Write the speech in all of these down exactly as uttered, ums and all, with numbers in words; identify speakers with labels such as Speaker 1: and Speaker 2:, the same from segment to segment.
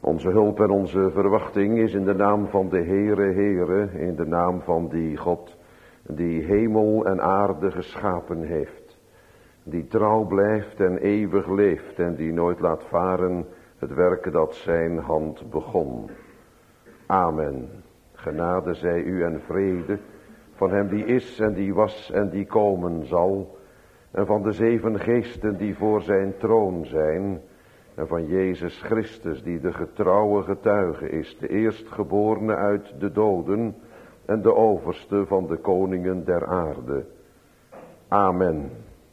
Speaker 1: Onze hulp en onze verwachting is in de naam van de Heere, Heere, in de naam van die God die hemel en aarde geschapen heeft. Die trouw blijft en eeuwig leeft en die nooit laat varen het werk dat zijn hand begon. Amen. Genade zij u en vrede van hem die is en die was en die komen zal. En van de zeven geesten die voor zijn troon zijn. En van Jezus Christus die de getrouwe getuige is. De eerstgeborene uit de doden en de overste van de koningen der aarde. Amen.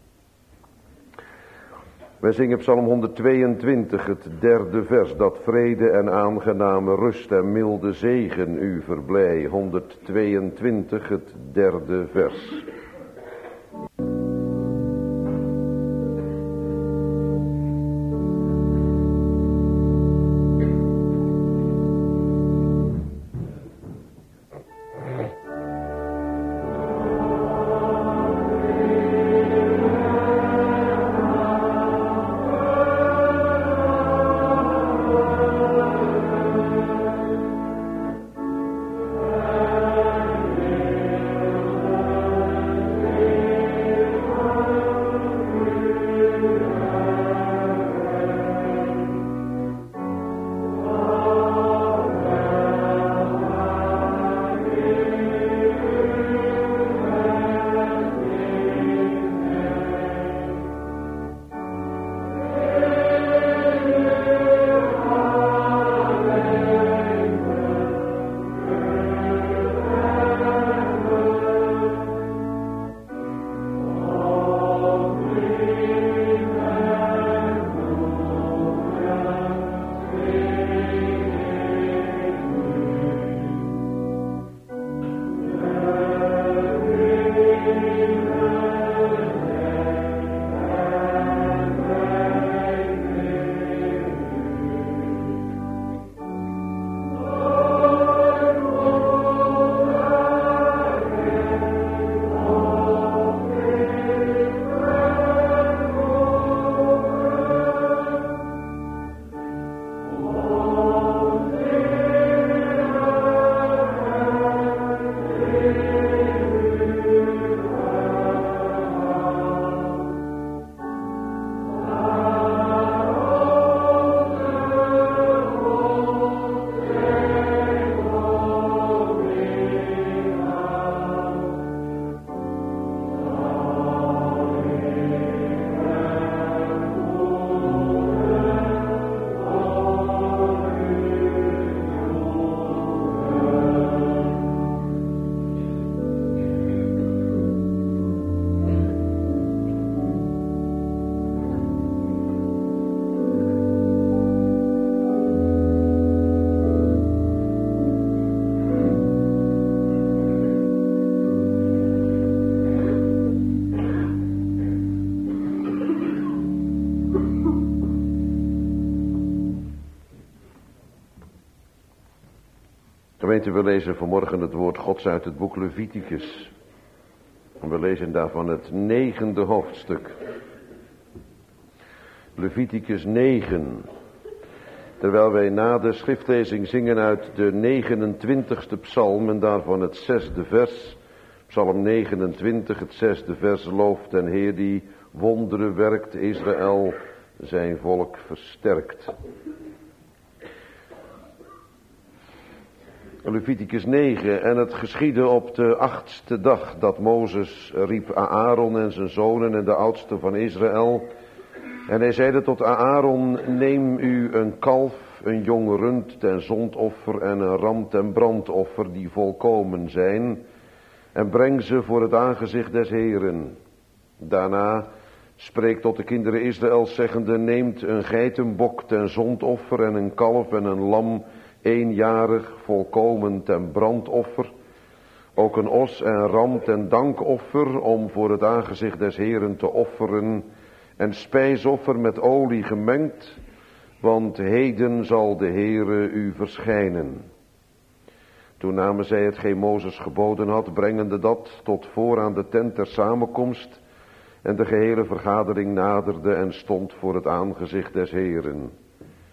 Speaker 1: Wij zingen Psalm honderdtweeëntwintig, het derde vers, dat vrede en aangename rust en milde zegen u verblij. honderdtweeëntwintig, het derde vers. Gemeente, we lezen vanmorgen het woord Gods uit het boek Leviticus. En we lezen daarvan het negende hoofdstuk. Leviticus negen. Terwijl wij na de schriftlezing zingen uit de negenentwintigste psalm en daarvan het zesde vers. Psalm negenentwintig, het zesde vers, looft den Heer die wonderen werkt, Israël zijn volk versterkt. Leviticus negen. En het geschiedde op de achtste dag dat Mozes riep Aaron en zijn zonen en de oudsten van Israël. En hij zeide tot Aaron, neem u een kalf, een jong rund ten zondoffer en een ram ten brandoffer die volkomen zijn. En breng ze voor het aangezicht des Heeren. Daarna spreek tot de kinderen Israëls zeggende, neemt een geitenbok ten zondoffer en een kalf en een lam eenjarig volkomen ten brandoffer, ook een os en ram ten dankoffer om voor het aangezicht des Heeren te offeren en spijsoffer met olie gemengd, want heden zal de Heere u verschijnen. Toen namen zij hetgeen Mozes geboden had, brengende dat tot voor aan de tent der samenkomst, en de gehele vergadering naderde en stond voor het aangezicht des Heeren.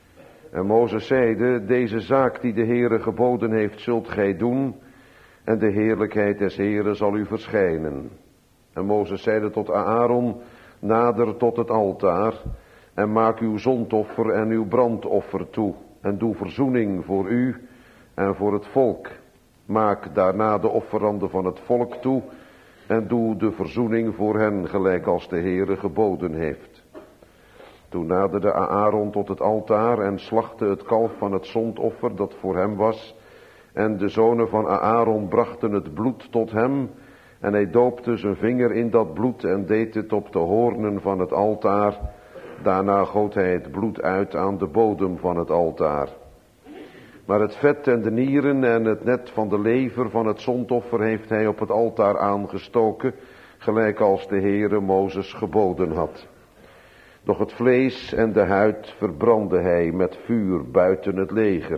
Speaker 1: En Mozes zeide, deze zaak die de Heere geboden heeft, zult gij doen, en de heerlijkheid des Heeren zal u verschijnen. En Mozes zeide tot Aaron, nader tot het altaar, en maak uw zondoffer en uw brandoffer toe, en doe verzoening voor u en voor het volk. Maak daarna de offeranden van het volk toe, en doe de verzoening voor hen, gelijk als de Heere geboden heeft. Toen naderde Aaron tot het altaar en slachtte het kalf van het zondoffer dat voor hem was, en de zonen van Aaron brachten het bloed tot hem, en hij doopte zijn vinger in dat bloed en deed het op de hoornen van het altaar. Daarna goot hij het bloed uit aan de bodem van het altaar. Maar het vet en de nieren en het net van de lever van het zondoffer heeft hij op het altaar aangestoken, gelijk als de Heere Mozes geboden had. Doch het vlees en de huid verbrandde hij met vuur buiten het leger.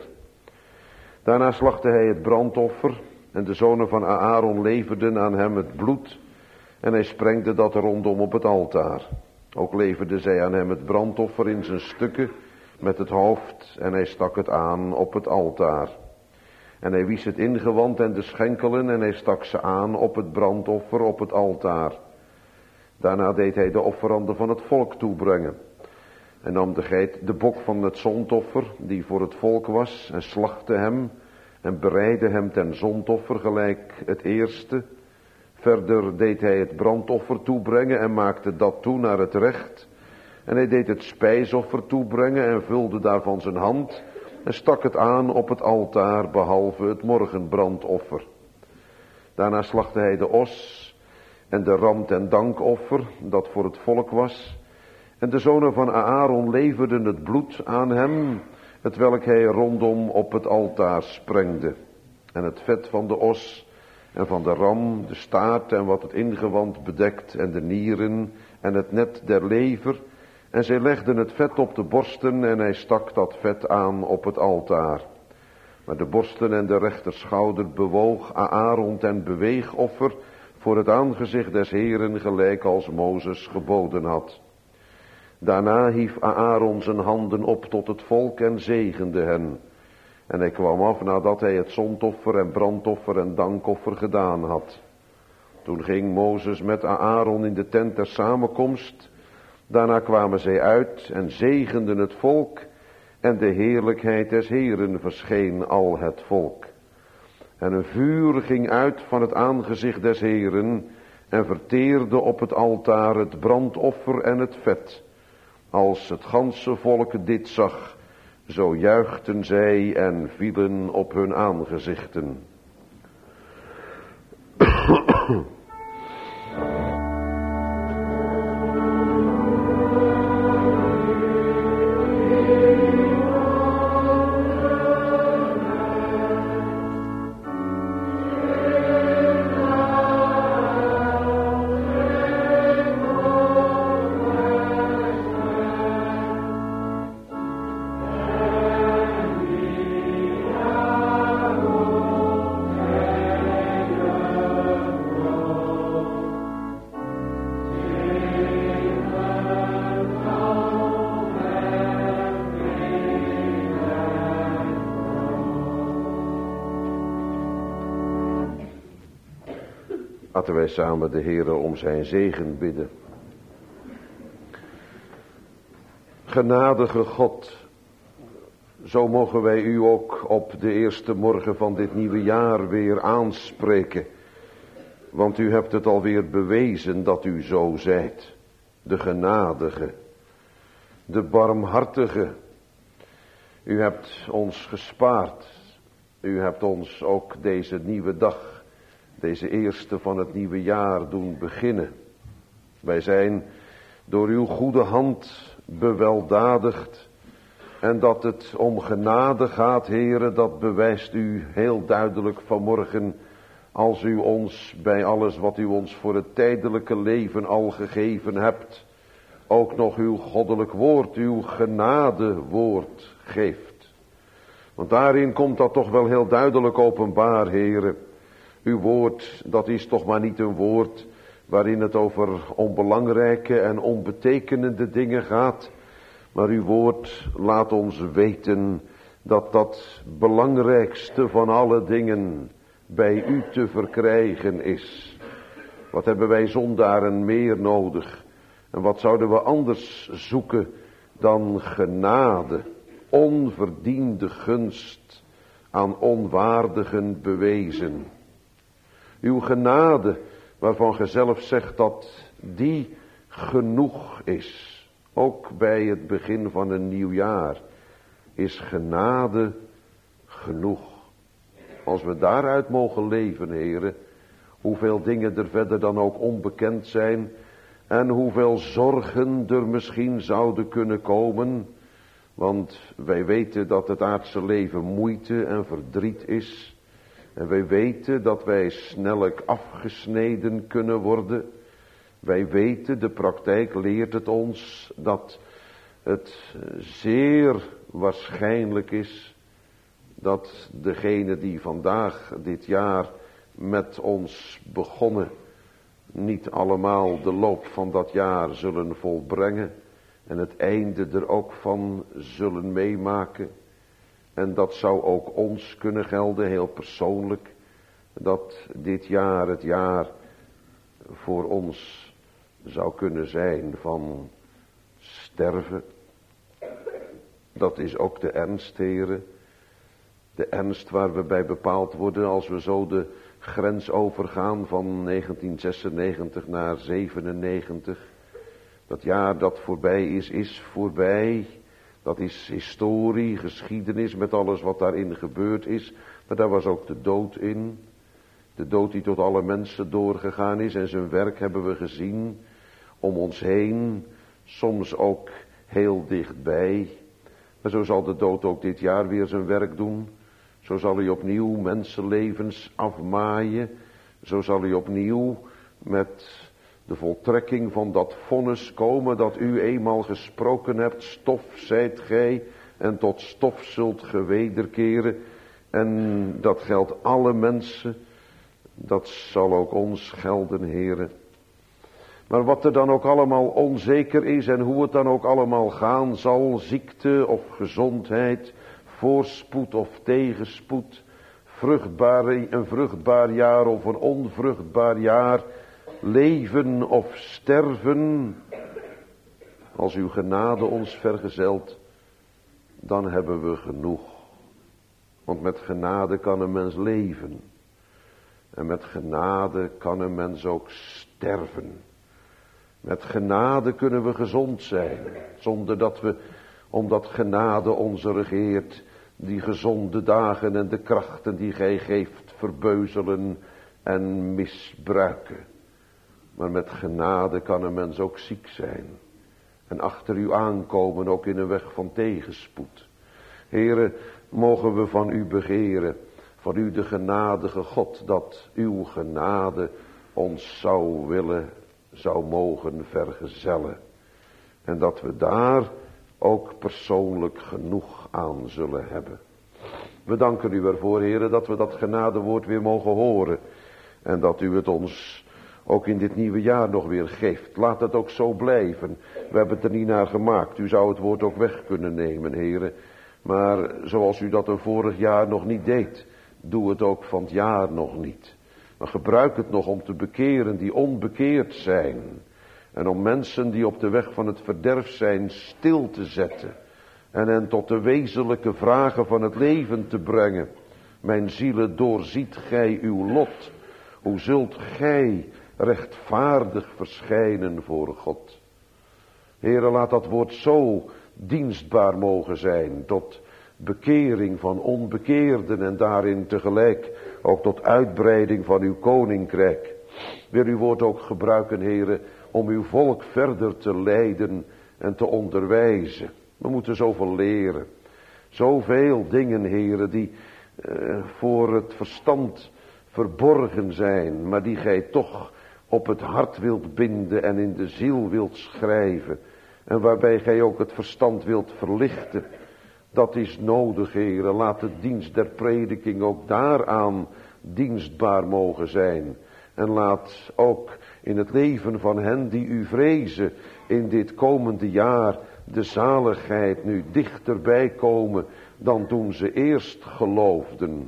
Speaker 1: Daarna slachtte hij het brandoffer, en de zonen van Aaron leverden aan hem het bloed, en hij sprengde dat rondom op het altaar. Ook leverden zij aan hem het brandoffer in zijn stukken met het hoofd, en hij stak het aan op het altaar. En hij wies het ingewand en de schenkelen, en hij stak ze aan op het brandoffer op het altaar. Daarna deed hij de offeranden van het volk toebrengen. En nam de geit de bok van het zondoffer, die voor het volk was, en slachtte hem, en bereidde hem ten zondoffer gelijk het eerste. Verder deed hij het brandoffer toebrengen en maakte dat toe naar het recht. En hij deed het spijsoffer toebrengen en vulde daarvan zijn hand en stak het aan op het altaar, behalve het morgenbrandoffer. Daarna slachtte hij de os en de ram ten dankoffer, dat voor het volk was. En de zonen van Aaron leverden het bloed aan hem, het welk hij rondom op het altaar sprengde. En het vet van de os en van de ram, de staart en wat het ingewand bedekt, en de nieren en het net der lever. En zij legden het vet op de borsten, en hij stak dat vet aan op het altaar. Maar de borsten en de rechterschouder bewoog Aaron ten beweegoffer voor het aangezicht des Heeren, gelijk als Mozes geboden had. Daarna hief Aaron zijn handen op tot het volk en zegende hen. En hij kwam af nadat hij het zondoffer en brandoffer en dankoffer gedaan had. Toen ging Mozes met Aaron in de tent der samenkomst. Daarna kwamen zij uit en zegenden het volk, en de heerlijkheid des Heeren verscheen al het volk. En een vuur ging uit van het aangezicht des Heeren en verteerde op het altaar het brandoffer en het vet. Als het ganse volk dit zag, zo juichten zij en vielen op hun aangezichten. Laten wij samen de Heere om zijn zegen bidden. Genadige God, zo mogen wij u ook op de eerste morgen van dit nieuwe jaar weer aanspreken. Want u hebt het alweer bewezen dat u zo zijt. De genadige, de barmhartige. U hebt ons gespaard. U hebt ons ook deze nieuwe dag, deze eerste van het nieuwe jaar doen beginnen. Wij zijn door uw goede hand beweldadigd. En dat het om genade gaat, Heere, dat bewijst u heel duidelijk vanmorgen, als u ons bij alles wat u ons voor het tijdelijke leven al gegeven hebt, ook nog uw goddelijk woord, uw genadewoord geeft. Want daarin komt dat toch wel heel duidelijk openbaar, Heere. Uw woord, dat is toch maar niet een woord waarin het over onbelangrijke en onbetekenende dingen gaat, Maar uw woord laat ons weten dat dat belangrijkste van alle dingen bij u te verkrijgen is. Wat hebben wij zondaren meer nodig? En wat zouden we anders zoeken dan genade, onverdiende gunst aan onwaardigen bewezen. Uw genade, waarvan ge zelf zegt dat die genoeg is. Ook bij het begin van een nieuw jaar is genade genoeg. Als we daaruit mogen leven, heren, hoeveel dingen er verder dan ook onbekend zijn en hoeveel zorgen er misschien zouden kunnen komen. Want wij weten dat het aardse leven moeite en verdriet is. En wij weten dat wij snellijk afgesneden kunnen worden. Wij weten, de praktijk leert het ons, dat het zeer waarschijnlijk is dat degenen die vandaag dit jaar met ons begonnen, niet allemaal de loop van dat jaar zullen volbrengen en het einde er ook van zullen meemaken. En dat zou ook ons kunnen gelden, heel persoonlijk, dat dit jaar het jaar voor ons zou kunnen zijn van sterven. Dat is ook de ernst, heren. De ernst waar we bij bepaald worden als we zo de grens overgaan van negentien zesennegentig naar zevenennegentig. Dat jaar dat voorbij is, is voorbij. Dat is historie, geschiedenis met alles wat daarin gebeurd is. Maar daar was ook de dood in. De dood die tot alle mensen doorgegaan is en zijn werk hebben we gezien om ons heen. Soms ook heel dichtbij. Maar zo zal de dood ook dit jaar weer zijn werk doen. Zo zal hij opnieuw mensenlevens afmaaien. Zo zal hij opnieuw met de voltrekking van dat vonnis komen dat u eenmaal gesproken hebt. Stof zijt gij en tot stof zult ge wederkeren. En dat geldt alle mensen. Dat zal ook ons gelden, heren. Maar wat er dan ook allemaal onzeker is en hoe het dan ook allemaal gaan zal, ziekte of gezondheid, voorspoed of tegenspoed, vruchtbare, een vruchtbaar jaar of een onvruchtbaar jaar, leven of sterven, als uw genade ons vergezelt, dan hebben we genoeg. Want met genade kan een mens leven. En met genade kan een mens ook sterven. Met genade kunnen we gezond zijn, zonder dat we, omdat genade ons regeert, die gezonde dagen en de krachten die gij geeft verbeuzelen en misbruiken. Maar met genade kan een mens ook ziek zijn en achter u aankomen, ook in een weg van tegenspoed. Here, mogen we van u begeren, van u de genadige God, dat uw genade ons zou willen, zou mogen vergezellen. En dat we daar ook persoonlijk genoeg aan zullen hebben. We danken u ervoor, heren, dat we dat genadewoord weer mogen horen. En dat u het ons ook in dit nieuwe jaar nog weer geeft. Laat het ook zo blijven. We hebben het er niet naar gemaakt. U zou het woord ook weg kunnen nemen, heren. Maar zoals u dat er vorig jaar nog niet deed, doe het ook van het jaar nog niet. Maar gebruik het nog om te bekeren die onbekeerd zijn. En om mensen die op de weg van het verderf zijn stil te zetten. En hen tot de wezenlijke vragen van het leven te brengen. Mijn zielen, doorziet gij uw lot. Hoe zult gij rechtvaardig verschijnen voor God? Heere, laat dat woord zo dienstbaar mogen zijn tot bekering van onbekeerden en daarin tegelijk ook tot uitbreiding van uw koninkrijk. Wil uw woord ook gebruiken, Heere, om uw volk verder te leiden en te onderwijzen. We moeten zoveel leren. Zoveel dingen, Heere, die uh, voor het verstand verborgen zijn, maar die gij toch op het hart wilt binden en in de ziel wilt schrijven. En waarbij gij ook het verstand wilt verlichten. Dat is nodig, Heere. Laat de dienst der prediking ook daaraan dienstbaar mogen zijn. En laat ook in het leven van hen die u vrezen in dit komende jaar de zaligheid nu dichterbij komen dan toen ze eerst geloofden.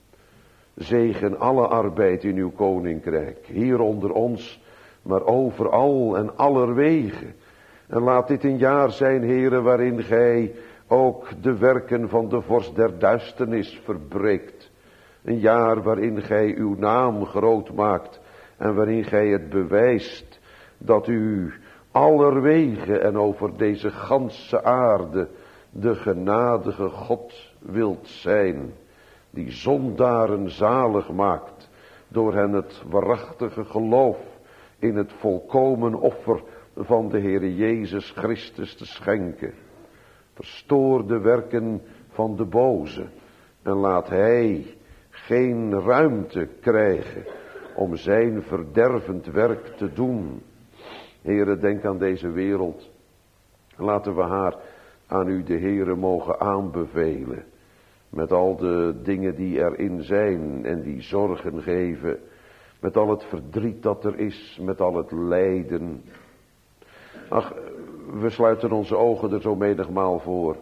Speaker 1: Zegen alle arbeid in uw koninkrijk, hier onder ons, maar overal en allerwege. En laat dit een jaar zijn, Heere, waarin gij ook de werken van de vorst der duisternis verbreekt. Een jaar waarin gij uw naam groot maakt en waarin gij het bewijst dat u allerwege en over deze ganse aarde de genadige God wilt zijn, die zondaren zalig maakt door hen het waarachtige geloof in het volkomen offer van de Heere Jezus Christus te schenken. Verstoor de werken van de boze en laat hij geen ruimte krijgen om zijn verdervend werk te doen. Heere, denk aan deze wereld. Laten we haar aan u, de Heere, mogen aanbevelen. Met al de dingen die erin zijn en die zorgen geven. Met al het verdriet dat er is, met al het lijden. Ach, we sluiten onze ogen er zo menigmaal voor.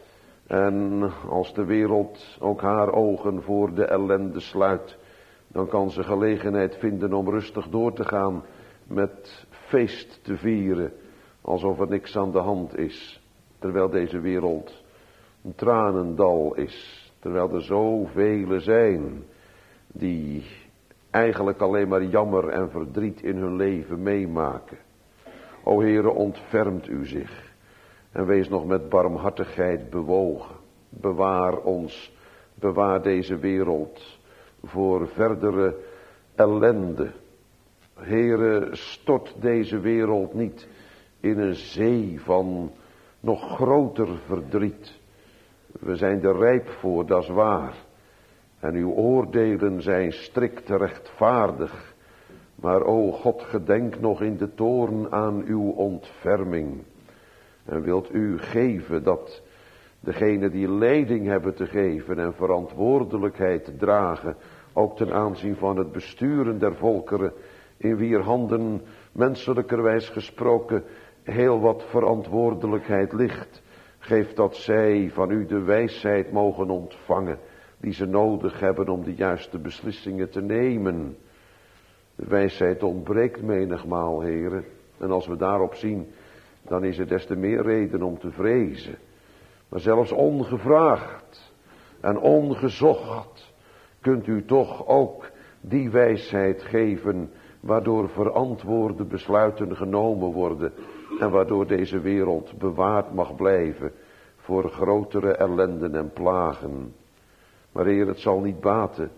Speaker 1: En als de wereld ook haar ogen voor de ellende sluit, dan kan ze gelegenheid vinden om rustig door te gaan met feest te vieren, alsof er niks aan de hand is. Terwijl deze wereld een tranendal is, terwijl er zoveel zijn die eigenlijk alleen maar jammer en verdriet in hun leven meemaken. O Heere, ontfermt u zich en wees nog met barmhartigheid bewogen. Bewaar ons, bewaar deze wereld voor verdere ellende. Heere, stort deze wereld niet in een zee van nog groter verdriet. We zijn er rijp voor, dat is waar. En uw oordelen zijn strikt rechtvaardig. Maar o God, gedenk nog in de toorn aan uw ontferming. En wilt u geven dat degenen die leiding hebben te geven en verantwoordelijkheid te dragen, ook ten aanzien van het besturen der volkeren, in wier handen menselijkerwijs gesproken heel wat verantwoordelijkheid ligt, geef dat zij van u de wijsheid mogen ontvangen die ze nodig hebben om de juiste beslissingen te nemen. De wijsheid ontbreekt menigmaal, Heere, en als we daarop zien, dan is er des te meer reden om te vrezen. Maar zelfs ongevraagd en ongezocht kunt u toch ook die wijsheid geven waardoor verantwoorde besluiten genomen worden en waardoor deze wereld bewaard mag blijven voor grotere ellenden en plagen. Maar Heer, het zal niet baten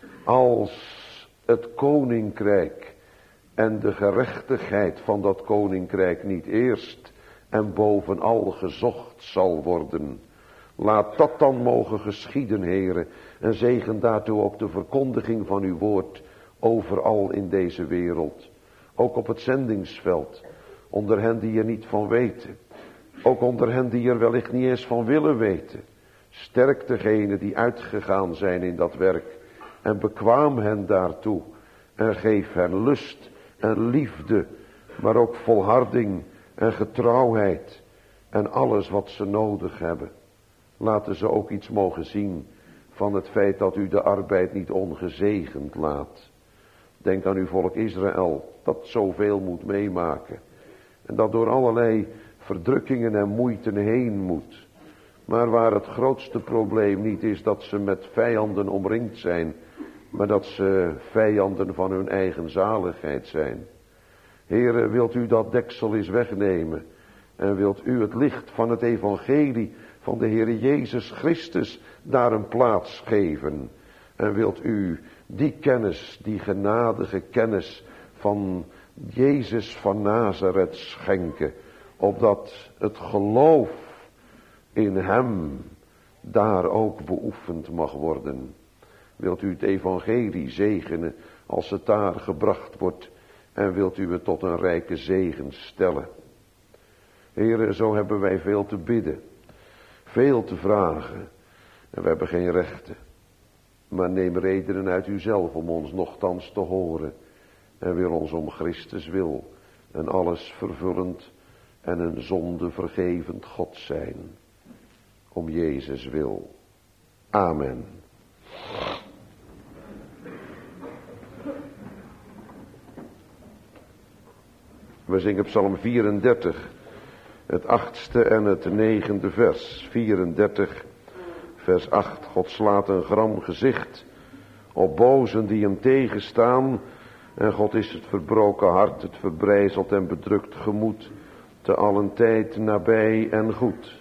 Speaker 1: als het koninkrijk en de gerechtigheid van dat koninkrijk niet eerst en bovenal gezocht zal worden. Laat dat dan mogen geschieden, Heere, en zegen daartoe ook de verkondiging van uw woord overal in deze wereld. Ook op het zendingsveld, onder hen die er niet van weten. Ook onder hen die er wellicht niet eens van willen weten. Sterk degenen die uitgegaan zijn in dat werk en bekwaam hen daartoe. En geef hen lust en liefde, maar ook volharding en getrouwheid en alles wat ze nodig hebben. Laten ze ook iets mogen zien van het feit dat u de arbeid niet ongezegend laat. Denk aan uw volk Israël, dat zoveel moet meemaken. En dat door allerlei verdrukkingen en moeiten heen moet. Maar waar het grootste probleem niet is dat ze met vijanden omringd zijn, maar dat ze vijanden van hun eigen zaligheid zijn. Heere, wilt u dat deksel eens wegnemen en wilt u het licht van het evangelie van de Heere Jezus Christus daar een plaats geven. En wilt u die kennis, die genadige kennis van Jezus van Nazareth schenken, opdat het geloof in hem daar ook beoefend mag worden. Wilt u het evangelie zegenen als het daar gebracht wordt en wilt u het tot een rijke zegen stellen. Heere, zo hebben wij veel te bidden, veel te vragen en we hebben geen rechten. Maar neem redenen uit uzelf om ons nochtans te horen en wil ons om Christus wil en alles vervullend en een zondevergevend God zijn. Om Jezus wil. Amen. We zingen Psalm vierendertig, het achtste en het negende vers. vierendertig, vers acht. God slaat een gram gezicht op bozen die hem tegenstaan. En God is het verbroken hart, het verbrijzeld en bedrukt gemoed, te allen tijd nabij en goed.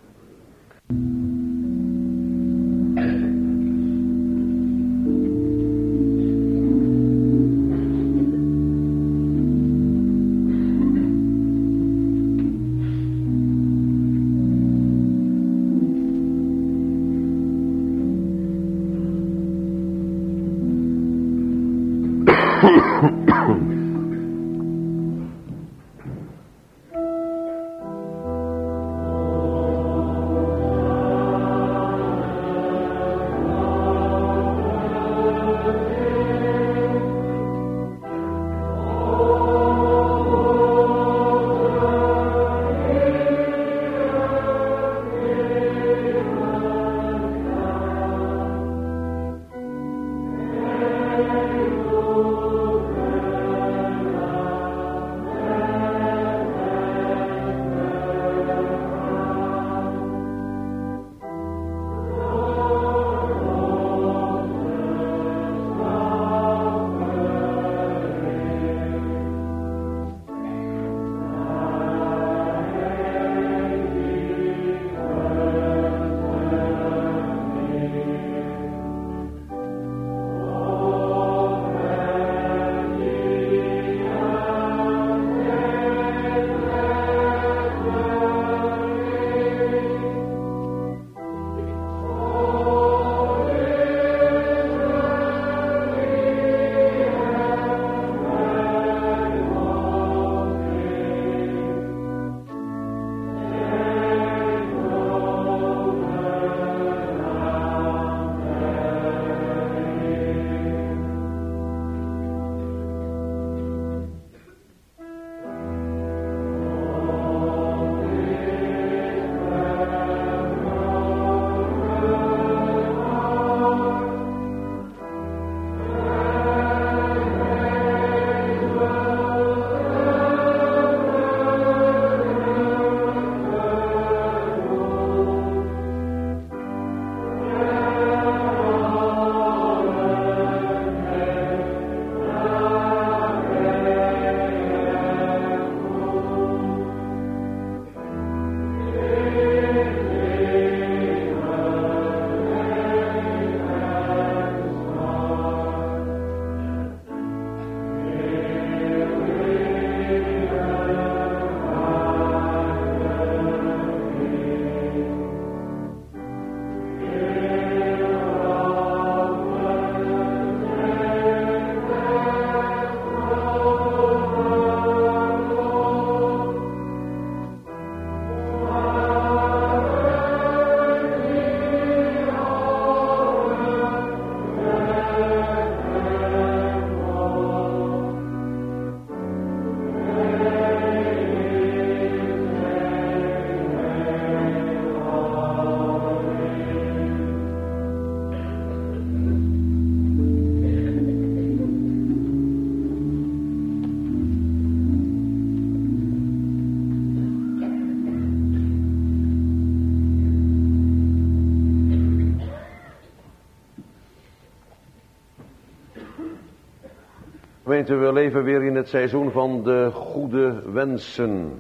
Speaker 1: Gemeente, we leven weer in het seizoen van de goede wensen.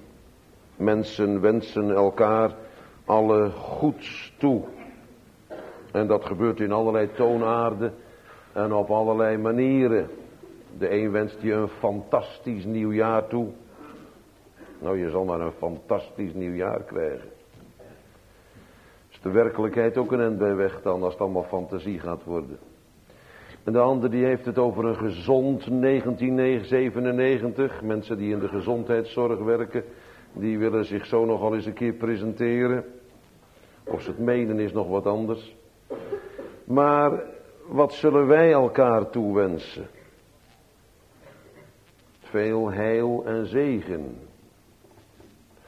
Speaker 1: Mensen wensen elkaar alle goeds toe. En dat gebeurt in allerlei toonaarden en op allerlei manieren. De een wenst je een fantastisch nieuwjaar toe. Nou, je zal maar een fantastisch nieuwjaar krijgen. Is de werkelijkheid ook een end bij weg dan, als het allemaal fantasie gaat worden. En de ander die heeft het over een gezond negentien zevenennegentig. Mensen die in de gezondheidszorg werken, die willen zich zo nogal eens een keer presenteren. Of ze het menen is nog wat anders. Maar wat zullen wij elkaar toewensen? Veel heil en zegen.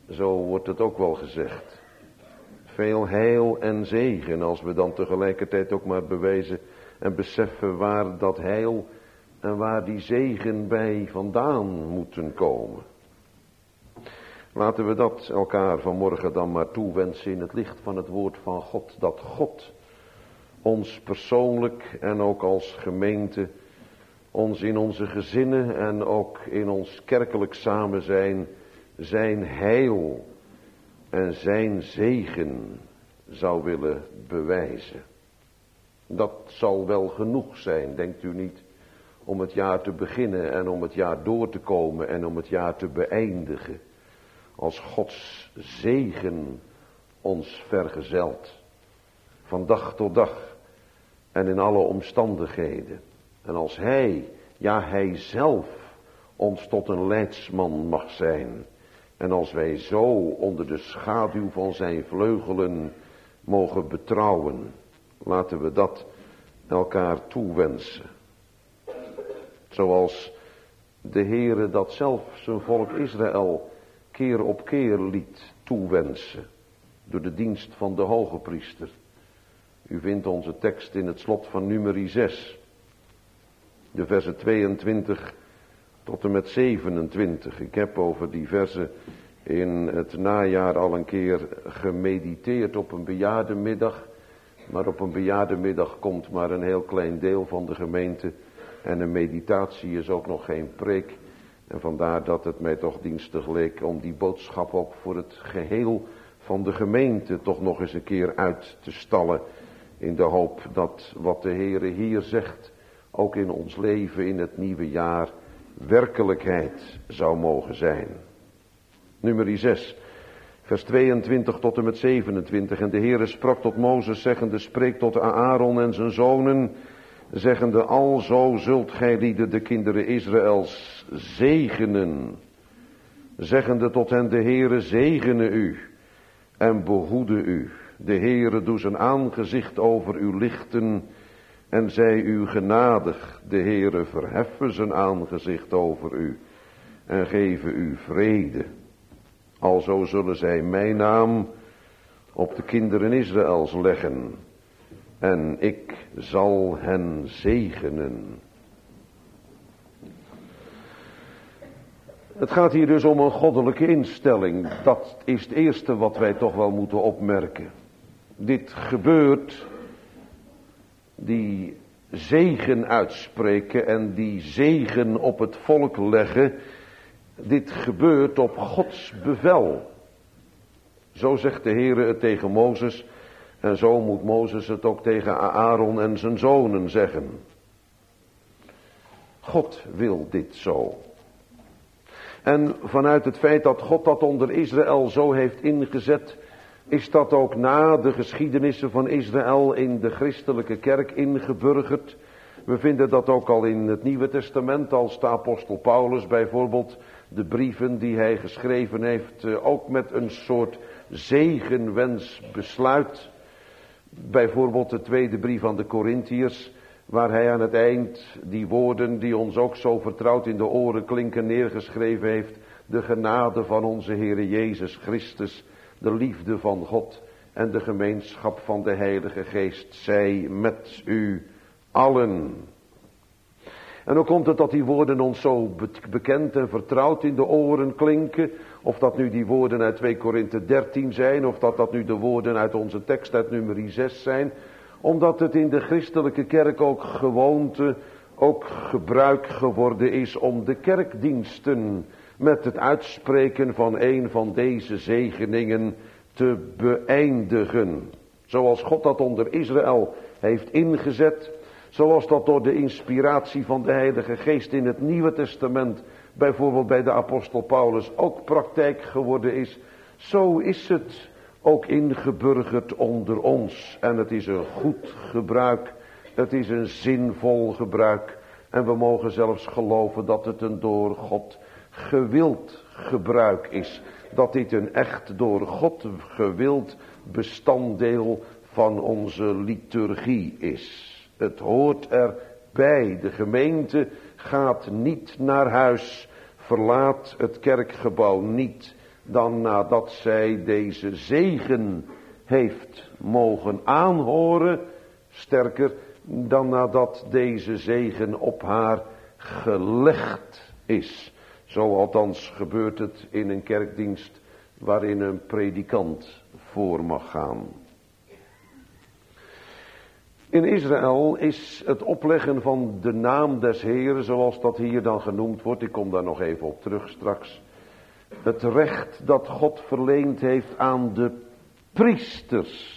Speaker 1: Zo wordt het ook wel gezegd. Veel heil en zegen, als we dan tegelijkertijd ook maar bewijzen en beseffen waar dat heil en waar die zegen bij vandaan moeten komen. Laten we dat elkaar vanmorgen dan maar toewensen in het licht van het woord van God. Dat God ons persoonlijk en ook als gemeente, ons in onze gezinnen en ook in ons kerkelijk samen zijn, zijn heil en zijn zegen zou willen bewijzen. Dat zal wel genoeg zijn, denkt u niet, om het jaar te beginnen en om het jaar door te komen en om het jaar te beëindigen. Als Gods zegen ons vergezelt, van dag tot dag en in alle omstandigheden. En als Hij, ja Hij zelf, ons tot een leidsman mag zijn. En als wij zo onder de schaduw van zijn vleugelen mogen betrouwen, laten we dat elkaar toewensen. Zoals de Heere dat zelf zijn volk Israël keer op keer liet toewensen door de dienst van de hoge priester. U vindt onze tekst in het slot van Numeri zes, de versen tweeëntwintig tot en met zevenentwintig. Ik heb over die versen in het najaar al een keer gemediteerd op een bejaardenmiddag. Maar op een bejaardenmiddag komt maar een heel klein deel van de gemeente. En een meditatie is ook nog geen preek. En vandaar dat het mij toch dienstig leek om die boodschap ook voor het geheel van de gemeente toch nog eens een keer uit te stallen. In de hoop dat wat de Heere hier zegt, ook in ons leven in het nieuwe jaar, werkelijkheid zou mogen zijn. Numeri zes, vers tweeëntwintig tot en met zevenentwintig. En de Heere sprak tot Mozes, zeggende, spreek tot Aaron en zijn zonen, zeggende, alzo zult gij lieden de kinderen Israëls zegenen. Zeggende tot hen, de Heere zegene u en behoede u. De Heere doe zijn aangezicht over u lichten en zij u genadig. De Heere verheffen zijn aangezicht over u en geven u vrede. Alzo zullen zij mijn naam op de kinderen Israëls leggen en ik zal hen zegenen. Het gaat hier dus om een goddelijke instelling. Dat is het eerste wat wij toch wel moeten opmerken. Dit gebeurt, die zegen uitspreken en die zegen op het volk leggen. Dit gebeurt op Gods bevel. Zo zegt de Heere het tegen Mozes. En zo moet Mozes het ook tegen Aaron en zijn zonen zeggen. God wil dit zo. En vanuit het feit dat God dat onder Israël zo heeft ingezet, is dat ook na de geschiedenissen van Israël in de christelijke kerk ingeburgerd. We vinden dat ook al in het Nieuwe Testament, als de apostel Paulus bijvoorbeeld de brieven die hij geschreven heeft, ook met een soort zegenwens besluit. Bijvoorbeeld de tweede brief aan de Korintiërs, waar hij aan het eind die woorden die ons ook zo vertrouwd in de oren klinken neergeschreven heeft. De genade van onze Heere Jezus Christus, de liefde van God en de gemeenschap van de Heilige Geest zij met u allen. En hoe komt het dat die woorden ons zo bekend en vertrouwd in de oren klinken? Of dat nu die woorden uit twee Korinthe dertien zijn, of dat dat nu de woorden uit onze tekst uit Numeri zes zijn. Omdat het in de christelijke kerk ook gewoonte, ook gebruik geworden is om de kerkdiensten met het uitspreken van een van deze zegeningen te beëindigen. Zoals God dat onder Israël heeft ingezet. Zoals dat door de inspiratie van de Heilige Geest in het Nieuwe Testament, bijvoorbeeld bij de apostel Paulus, ook praktijk geworden is. Zo is het ook ingeburgerd onder ons. En het is een goed gebruik. Het is een zinvol gebruik. En we mogen zelfs geloven dat het een door God gewild gebruik is. Dat dit een echt door God gewild bestanddeel van onze liturgie is. Het hoort erbij. De gemeente gaat niet naar huis. Verlaat het kerkgebouw niet dan nadat zij deze zegen heeft mogen aanhoren, sterker dan nadat deze zegen op haar gelegd is. Zo althans gebeurt het in een kerkdienst waarin een predikant voor mag gaan. In Israël is het opleggen van de naam des Heeren, zoals dat hier dan genoemd wordt, ik kom daar nog even op terug straks, het recht dat God verleend heeft aan de priesters.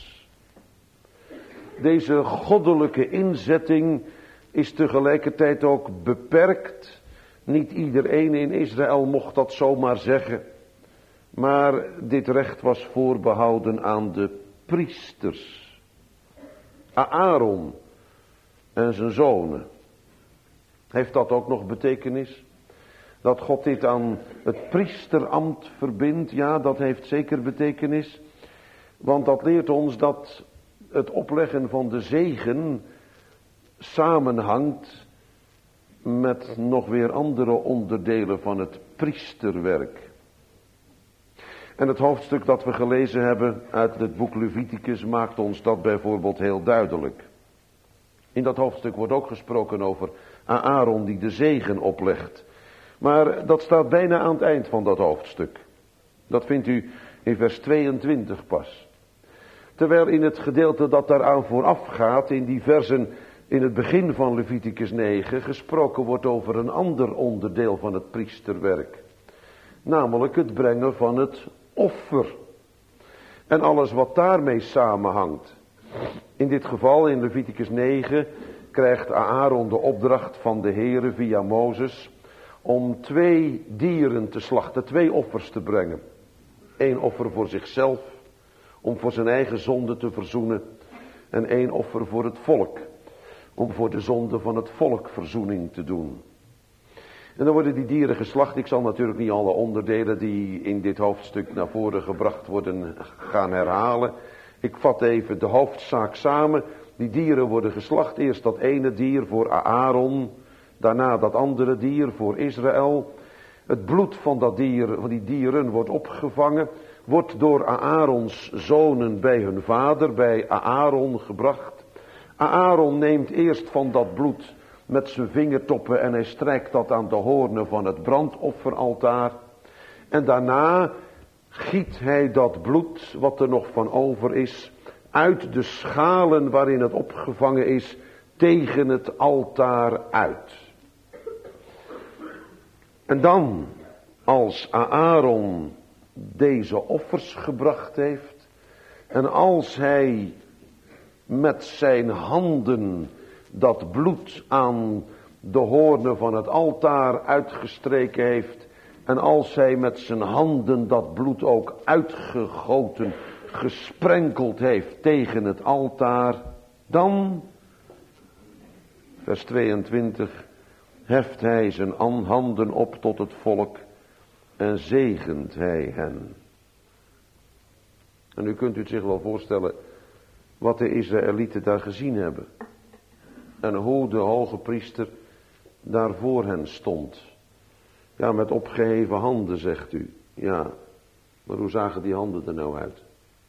Speaker 1: Deze goddelijke inzetting is tegelijkertijd ook beperkt. Niet iedereen in Israël mocht dat zomaar zeggen. Maar dit recht was voorbehouden aan de priesters. Aaron en zijn zonen. Heeft dat ook nog betekenis? Dat God dit aan het priesterambt verbindt, ja, dat heeft zeker betekenis. Want dat leert ons dat het opleggen van de zegen samenhangt met nog weer andere onderdelen van het priesterwerk. En het hoofdstuk dat we gelezen hebben uit het boek Leviticus maakt ons dat bijvoorbeeld heel duidelijk. In dat hoofdstuk wordt ook gesproken over Aaron die de zegen oplegt. Maar dat staat bijna aan het eind van dat hoofdstuk. Dat vindt u in vers tweeëntwintig pas. Terwijl in het gedeelte dat daaraan vooraf gaat, in die versen in het begin van Leviticus negen, gesproken wordt over een ander onderdeel van het priesterwerk. Namelijk het brengen van het offer. En alles wat daarmee samenhangt. In dit geval, in Leviticus negen, krijgt Aaron de opdracht van de Heere via Mozes om twee dieren te slachten, twee offers te brengen. Eén offer voor zichzelf, om voor zijn eigen zonde te verzoenen. En één offer voor het volk, om voor de zonde van het volk verzoening te doen. En dan worden die dieren geslacht. Ik zal natuurlijk niet alle onderdelen die in dit hoofdstuk naar voren gebracht worden gaan herhalen. Ik vat even de hoofdzaak samen. Die dieren worden geslacht. Eerst dat ene dier voor Aaron. Daarna dat andere dier voor Israël. Het bloed van, dat dier, van die dieren wordt opgevangen. Wordt door Aarons zonen bij hun vader, bij Aaron gebracht. Aaron neemt eerst van dat bloed met zijn vingertoppen en hij strijkt dat aan de hoornen van het brandofferaltaar. En daarna giet hij dat bloed, wat er nog van over is, uit de schalen waarin het opgevangen is, tegen het altaar uit. En dan, als Aaron deze offers gebracht heeft, en als hij met zijn handen dat bloed aan de hoornen van het altaar uitgestreken heeft, en als hij met zijn handen dat bloed ook uitgegoten, gesprenkeld heeft tegen het altaar, dan, vers tweeëntwintig, heft hij zijn handen op tot het volk en zegent hij hen. En u kunt u het zich wel voorstellen wat de Israëlieten daar gezien hebben. En hoe de hoge priester daar voor hen stond. Ja, met opgeheven handen, zegt u. Ja, maar hoe zagen die handen er nou uit?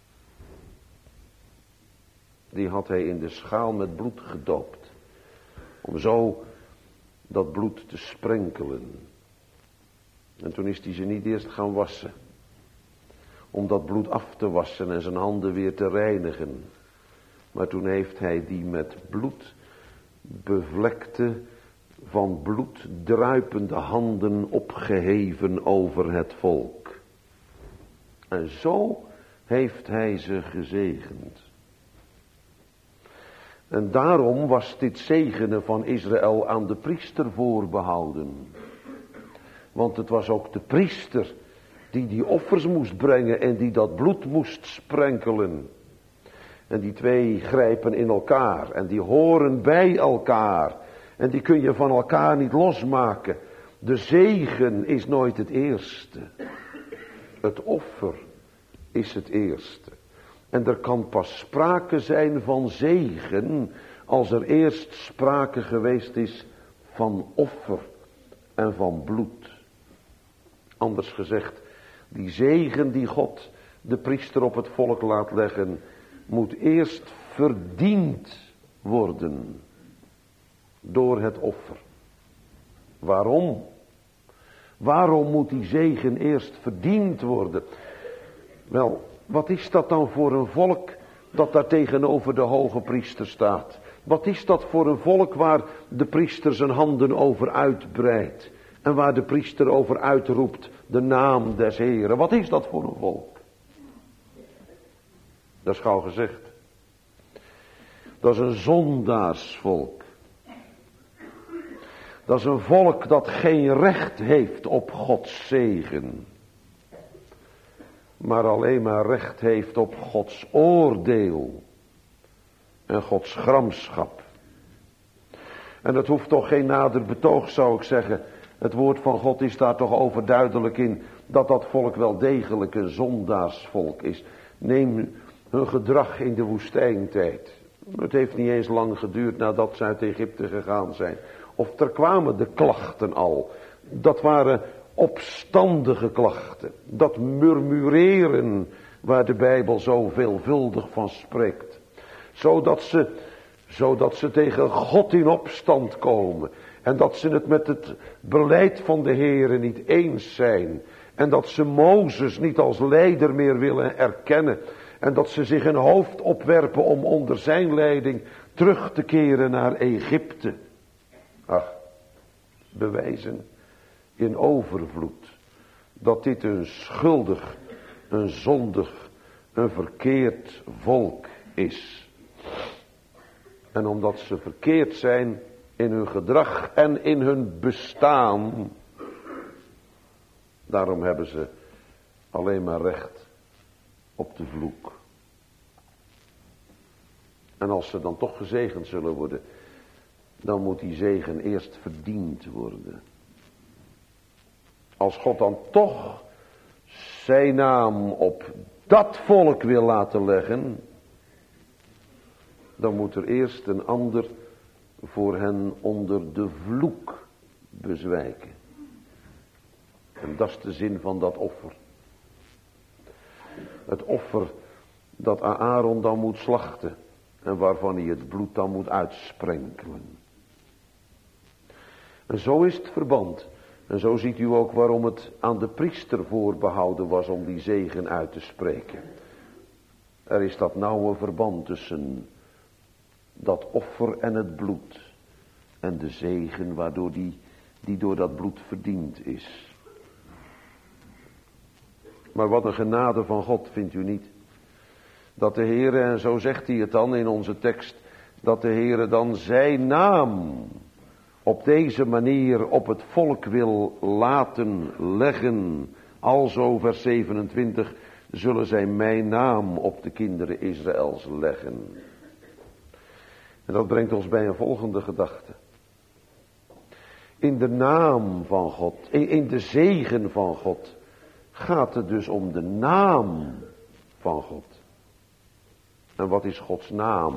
Speaker 1: Die had hij in de schaal met bloed gedoopt. Om zo dat bloed te sprenkelen. En toen is hij ze niet eerst gaan wassen. Om dat bloed af te wassen en zijn handen weer te reinigen. Maar toen heeft hij die met bloed bevlekte, van bloed druipende handen opgeheven over het volk. En zo heeft hij ze gezegend. En daarom was dit zegenen van Israël aan de priester voorbehouden. Want het was ook de priester die die offers moest brengen en die dat bloed moest sprenkelen. En die twee grijpen in elkaar en die horen bij elkaar. En die kun je van elkaar niet losmaken. De zegen is nooit het eerste. Het offer is het eerste. En er kan pas sprake zijn van zegen als er eerst sprake geweest is van offer en van bloed. Anders gezegd, Die zegen die God de priester op het volk laat leggen, moet eerst verdiend worden door het offer. Waarom? Waarom moet die zegen eerst verdiend worden? Wel, wat is dat dan voor een volk dat daar tegenover de hoge priester staat? Wat is dat voor een volk waar de priester zijn handen over uitbreidt? En waar de priester over uitroept de naam des Heren? Wat is dat voor een volk? Dat is gauw gezegd. Dat is een zondaarsvolk. Dat is een volk dat geen recht heeft op Gods zegen. Maar alleen maar recht heeft op Gods oordeel. En Gods gramschap. En het hoeft toch geen nader betoog, zou ik zeggen. Het woord van God is daar toch overduidelijk in. Dat dat volk wel degelijk een zondaarsvolk is. Neem hun gedrag in de woestijntijd. Het heeft niet eens lang geduurd nadat ze uit Egypte gegaan zijn. Of er kwamen de klachten al. Dat waren opstandige klachten. Dat murmureren waar de Bijbel zo veelvuldig van spreekt. Zodat ze, zodat ze tegen God in opstand komen. En dat ze het met het beleid van de Heere niet eens zijn. En dat ze Mozes niet als leider meer willen erkennen. En dat ze zich een hoofd opwerpen om onder zijn leiding terug te keren naar Egypte. Ach, bewijzen in overvloed dat dit een schuldig, een zondig, een verkeerd volk is. En omdat ze verkeerd zijn in hun gedrag en in hun bestaan, daarom hebben ze alleen maar recht op de vloek. En als ze dan toch gezegend zullen worden, dan moet die zegen eerst verdiend worden. Als God dan toch zijn naam op dat volk wil laten leggen, dan moet er eerst een ander voor hen onder de vloek bezwijken. En dat is de zin van dat offer. Het offer dat Aaron dan moet slachten en waarvan hij het bloed dan moet uitsprenkelen. En zo is het verband. En zo ziet u ook waarom het aan de priester voorbehouden was om die zegen uit te spreken. Er is dat nauwe verband tussen dat offer en het bloed. En de zegen waardoor die, die door dat bloed verdiend is. Maar wat een genade van God, vindt u niet? Dat de Heere, en zo zegt hij het dan in onze tekst, dat de Heere dan zijn naam op deze manier op het volk wil laten leggen. Alzo vers zevenentwintig, zullen zij mijn naam op de kinderen Israëls leggen. En dat brengt ons bij een volgende gedachte. In de naam van God, in, in de zegen van God, gaat het dus om de naam van God. En wat is Gods naam?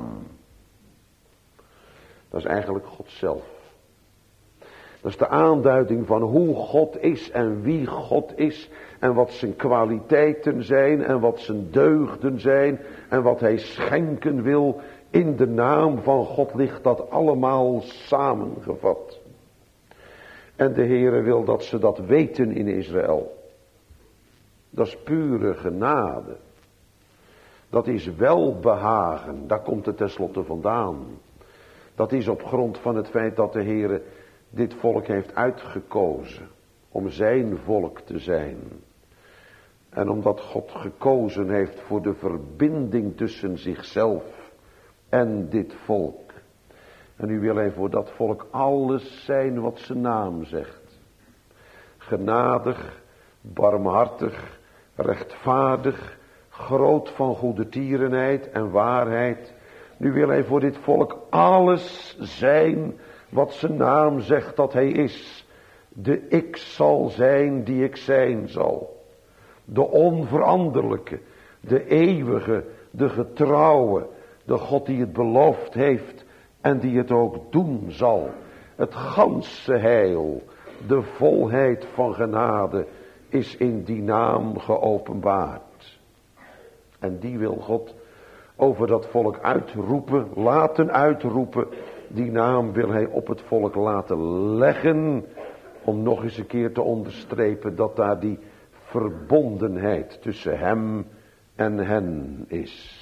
Speaker 1: Dat is eigenlijk God zelf. Dat is de aanduiding van hoe God is en wie God is. En wat zijn kwaliteiten zijn en wat zijn deugden zijn. En wat hij schenken wil. In de naam van God ligt dat allemaal samengevat. En de Heere wil dat ze dat weten in Israël. Dat is pure genade. Dat is welbehagen. Daar komt het tenslotte vandaan. Dat is op grond van het feit dat de Heere dit volk heeft uitgekozen. Om zijn volk te zijn. En omdat God gekozen heeft voor de verbinding tussen zichzelf en dit volk. En nu wil hij voor dat volk alles zijn wat zijn naam zegt. Genadig, barmhartig, rechtvaardig, groot van goede tierenheid en waarheid. Nu wil hij voor dit volk alles zijn wat zijn naam zegt dat hij is. De ik zal zijn die ik zijn zal. De onveranderlijke, de eeuwige, de getrouwe, de God die het beloofd heeft en die het ook doen zal. Het ganse heil, de volheid van genade is in die naam geopenbaard. En die wil God over dat volk uitroepen, laten uitroepen. Die naam wil hij op het volk laten leggen, om nog eens een keer te onderstrepen dat daar die verbondenheid tussen hem en hen is.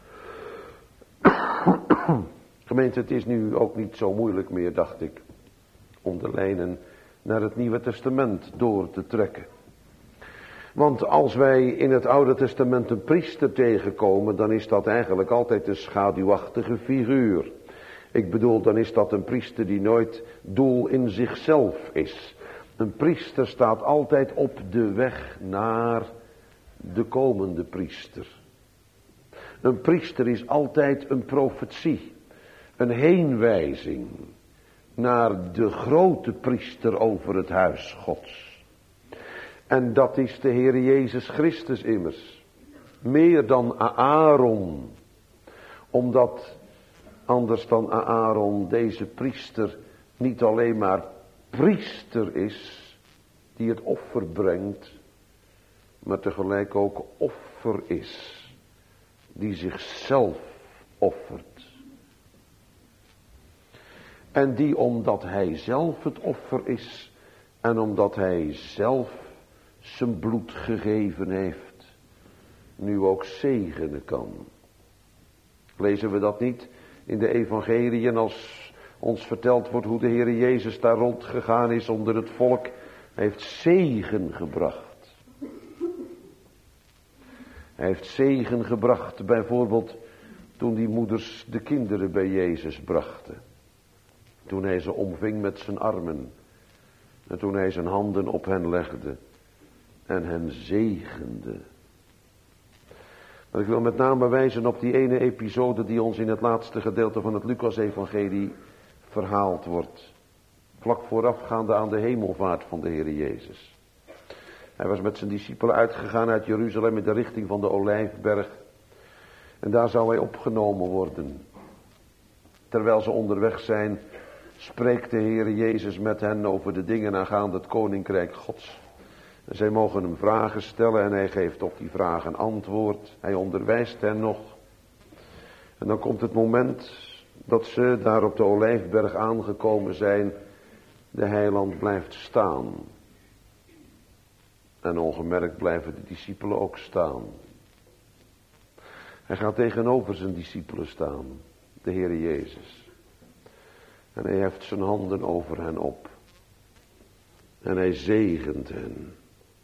Speaker 1: Gemeente, het is nu ook niet zo moeilijk meer, dacht ik, om de lijnen naar het Nieuwe Testament door te trekken. Want als wij in het Oude Testament een priester tegenkomen, dan is dat eigenlijk altijd een schaduwachtige figuur. Ik bedoel, dan is dat een priester die nooit doel in zichzelf is. Een priester staat altijd op de weg naar de komende priester. Een priester is altijd een profetie, een heenwijzing naar de grote priester over het huis Gods. En dat is de Heer Jezus Christus immers. Meer dan Aaron. Omdat anders dan Aaron deze priester niet alleen maar priester is, die het offer brengt, maar tegelijk ook offer is, die zichzelf offert. En die omdat hij zelf het offer is en omdat hij zelf zijn bloed gegeven heeft, nu ook zegenen kan. Lezen we dat niet in de evangeliën als ons verteld wordt hoe de Heer Jezus daar rondgegaan is onder het volk? Hij heeft zegen gebracht. Hij heeft zegen gebracht bijvoorbeeld toen die moeders de kinderen bij Jezus brachten. Toen hij ze omving met zijn armen. En toen hij zijn handen op hen legde. En hen zegende. Maar ik wil met name wijzen op die ene episode die ons in het laatste gedeelte van het Lucas-evangelie verhaald wordt. Vlak voorafgaande aan de hemelvaart van de Heer Jezus. Hij was met zijn discipelen uitgegaan uit Jeruzalem in de richting van de Olijfberg. En daar zou hij opgenomen worden. Terwijl ze onderweg zijn, spreekt de Heer Jezus met hen over de dingen aangaande het Koninkrijk Gods. En zij mogen hem vragen stellen en hij geeft op die vragen antwoord. Hij onderwijst hen nog. En dan komt het moment dat ze daar op de Olijfberg aangekomen zijn. De heiland blijft staan. En ongemerkt blijven de discipelen ook staan. Hij gaat tegenover zijn discipelen staan, de Heer Jezus. En hij heft zijn handen over hen op. En hij zegent hen.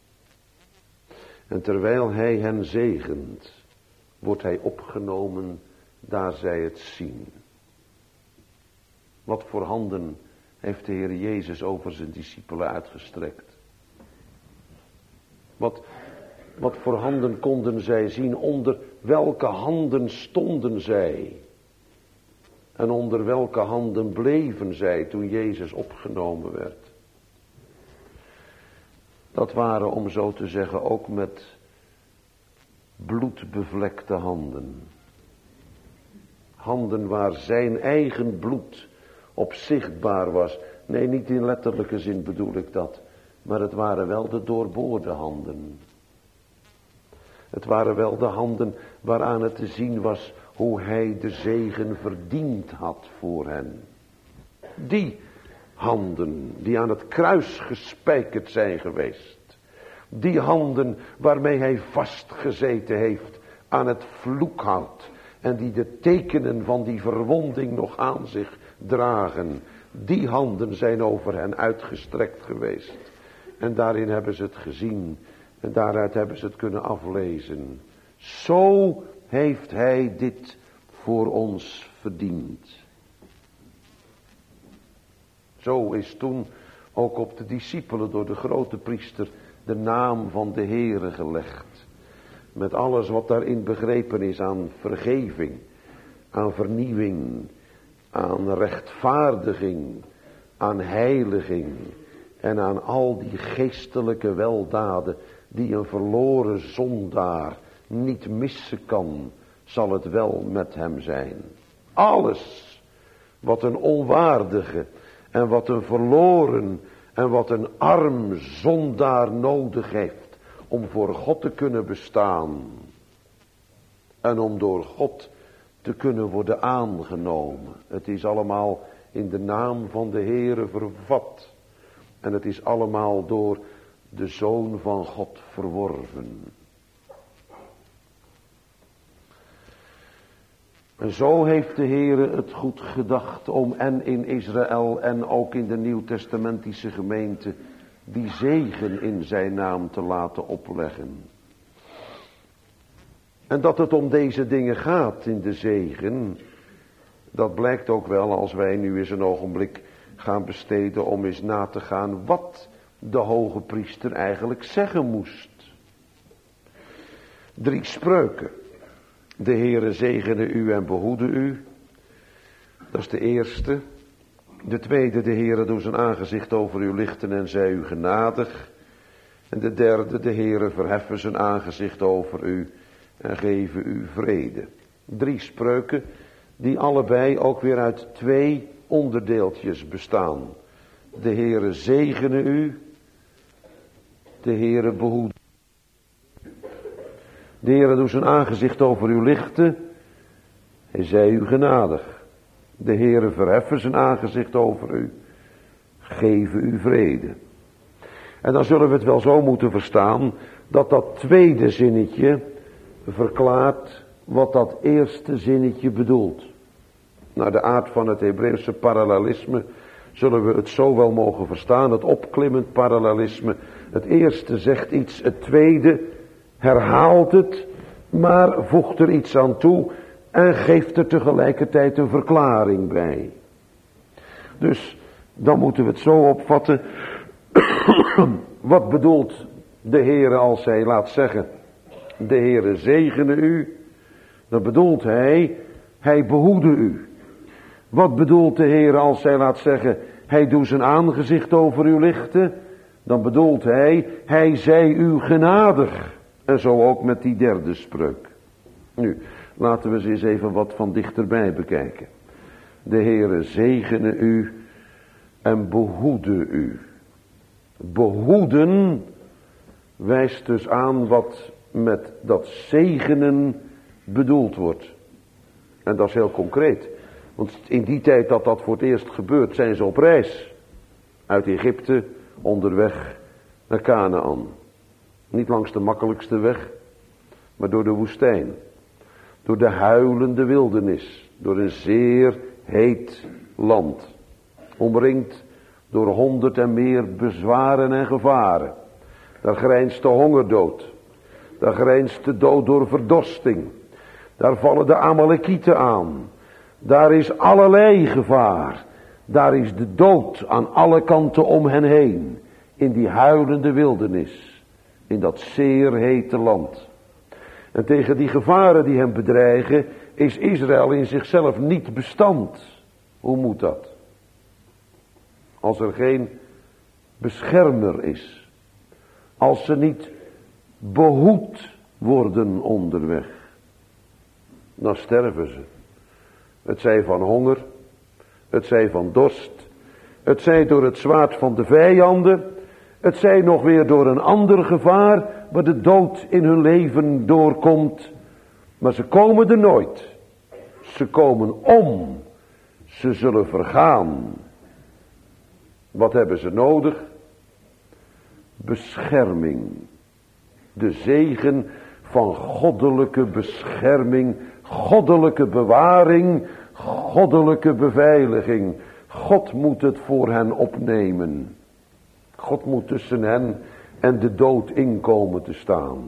Speaker 1: En terwijl hij hen zegent, wordt hij opgenomen daar zij het zien. Wat voor handen heeft de Heer Jezus over zijn discipelen uitgestrekt? Wat, wat voor handen konden zij zien? Onder welke handen stonden zij? En onder welke handen bleven zij toen Jezus opgenomen werd? Dat waren, om zo te zeggen, ook met bloedbevlekte handen. Handen waar zijn eigen bloed op zichtbaar was. Nee, niet in letterlijke zin bedoel ik dat. Maar het waren wel de doorboorde handen. Het waren wel de handen waaraan het te zien was hoe hij de zegen verdiend had voor hen. Die handen die aan het kruis gespijkerd zijn geweest. Die handen waarmee hij vastgezeten heeft aan het vloekhout. En die de tekenen van die verwonding nog aan zich dragen. Die handen zijn over hen uitgestrekt geweest. En daarin hebben ze het gezien. En daaruit hebben ze het kunnen aflezen. Zo heeft hij dit voor ons verdiend. Zo is toen ook op de discipelen door de grote priester de naam van de Heere gelegd. Met alles wat daarin begrepen is aan vergeving, aan vernieuwing, aan rechtvaardiging, aan heiliging en aan al die geestelijke weldaden die een verloren zondaar niet missen kan, zal het wel met hem zijn. Alles wat een onwaardige en wat een verloren En wat een arm zondaar nodig heeft om voor God te kunnen bestaan. En om door God te kunnen worden aangenomen. Het is allemaal in de naam van de Heere vervat. En het is allemaal door de Zoon van God verworven. En zo heeft de Heere het goed gedacht om en in Israël en ook in de nieuwtestamentische gemeente die zegen in zijn naam te laten opleggen. En dat het om deze dingen gaat in de zegen, dat blijkt ook wel als wij nu eens een ogenblik gaan besteden om eens na te gaan wat de hoge priester eigenlijk zeggen moest. Drie spreuken. De Heere zegene u en behoede u. Dat is de eerste. De tweede, de Heere doe zijn aangezicht over u lichten en zij u genadig. En de derde, de Heere verheffen zijn aangezicht over u en geven u vrede. Drie spreuken die allebei ook weer uit twee onderdeeltjes bestaan. De Heere zegene u. De Heere behoede. De Heere doet zijn aangezicht over u lichten. Hij zij u genadig. De Heere verheffen zijn aangezicht over u. Geven u vrede. En dan zullen we het wel zo moeten verstaan dat dat tweede zinnetje verklaart wat dat eerste zinnetje bedoelt. Naar de aard van het Hebreeuwse parallelisme zullen we het zo wel mogen verstaan. Het opklimmend parallelisme. Het eerste zegt iets, het tweede herhaalt het, maar voegt er iets aan toe en geeft er tegelijkertijd een verklaring bij. Dus dan moeten we het zo opvatten. Wat bedoelt de Heere als hij laat zeggen, de Heere zegene u? Dan bedoelt hij, hij behoede u. Wat bedoelt de Heere als hij laat zeggen, hij doet zijn aangezicht over u lichten? Dan bedoelt hij, hij zij u genadig. En zo ook met die derde spreuk. Nu, laten we ze eens even wat van dichterbij bekijken. De Heere zegene u en behoede u. Behoeden wijst dus aan wat met dat zegenen bedoeld wordt. En dat is heel concreet. Want in die tijd dat dat voor het eerst gebeurt, zijn ze op reis. Uit Egypte, onderweg naar Kanaan. Niet langs de makkelijkste weg, maar door de woestijn. Door de huilende wildernis. Door een zeer heet land. Omringd door honderd en meer bezwaren en gevaren. Daar grijnst de hongerdood. Daar grijnst de dood door verdorsting. Daar vallen de Amalekieten aan. Daar is allerlei gevaar. Daar is de dood aan alle kanten om hen heen. In die huilende wildernis. In dat zeer hete land. En tegen die gevaren die hem bedreigen, is Israël in zichzelf niet bestand. Hoe moet dat? Als er geen beschermer is. Als ze niet behoed worden onderweg. Dan sterven ze. Het zij van honger. Het zij van dorst. Het zij door het zwaard van de vijanden. Het zij nog weer door een ander gevaar, waar de dood in hun leven doorkomt. Maar ze komen er nooit. Ze komen om. Ze zullen vergaan. Wat hebben ze nodig? Bescherming. De zegen van goddelijke bescherming, goddelijke bewaring, goddelijke beveiliging. God moet het voor hen opnemen. God moet tussen hen en de dood inkomen te staan.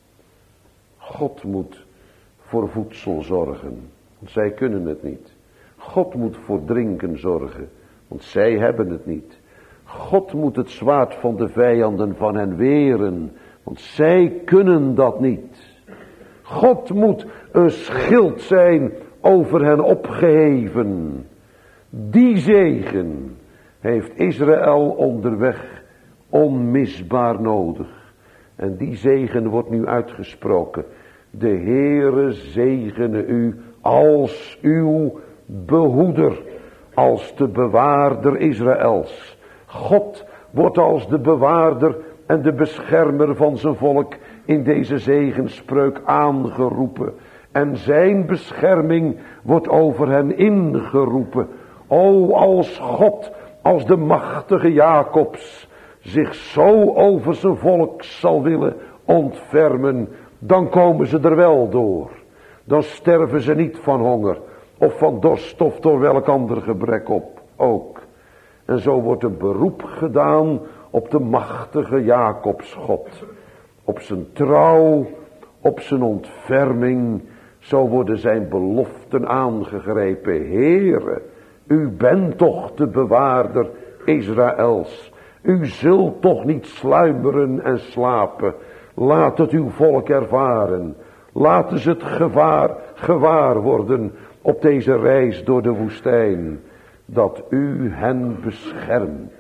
Speaker 1: God moet voor voedsel zorgen, want zij kunnen het niet. God moet voor drinken zorgen, want zij hebben het niet. God moet het zwaard van de vijanden van hen weren, want zij kunnen dat niet. God moet een schild zijn over hen opgeheven. Die zegen heeft Israël onderweg onmisbaar nodig. En die zegen wordt nu uitgesproken. De Heere zegene u als uw behoeder, als de bewaarder Israëls. God wordt als de bewaarder en de beschermer van zijn volk in deze zegenspreuk aangeroepen. En zijn bescherming wordt over hen ingeroepen. O, als God, als de machtige Jacobs zich zo over zijn volk zal willen ontfermen, dan komen ze er wel door. Dan sterven ze niet van honger of van dorst of door welk ander gebrek op ook. En zo wordt een beroep gedaan op de machtige Jacobs God. Op zijn trouw, op zijn ontferming. Zo worden zijn beloften aangegrepen. Heere, u bent toch de bewaarder Israëls. U zult toch niet sluimeren en slapen. Laat het uw volk ervaren. Laten ze het gevaar, gewaar worden op deze reis door de woestijn. Dat u hen beschermt.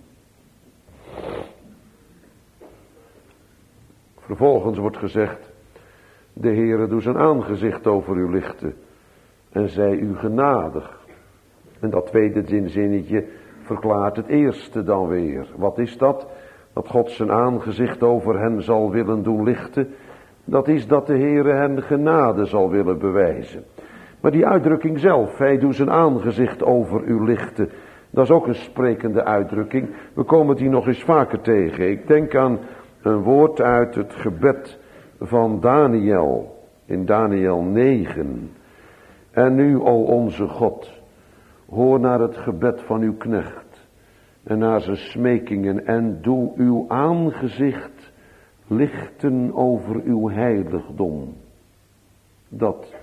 Speaker 1: Vervolgens wordt gezegd, de Heere doet zijn aangezicht over u lichten en zij u genadig. En dat tweede zinnetje verklaart het eerste dan weer. Wat is dat? Dat God zijn aangezicht over hen zal willen doen lichten. Dat is dat de Heere hen genade zal willen bewijzen. Maar die uitdrukking zelf, hij doet zijn aangezicht over u lichten. Dat is ook een sprekende uitdrukking. We komen het hier nog eens vaker tegen. Ik denk aan een woord uit het gebed van Daniel. In Daniel negen. En nu, o onze God, hoor naar het gebed van uw knecht. En naar zijn smekingen. En doe uw aangezicht lichten over uw heiligdom. Dat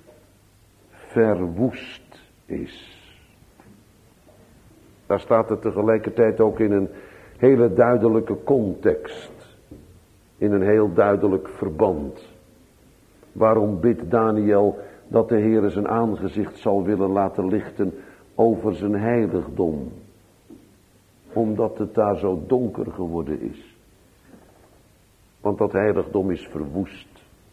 Speaker 1: verwoest is. Daar staat het tegelijkertijd ook in een hele duidelijke context. In een heel duidelijk verband. Waarom bidt Daniel dat de Heere zijn aangezicht zal willen laten lichten over zijn heiligdom? Omdat het daar zo donker geworden is. Want dat heiligdom is verwoest.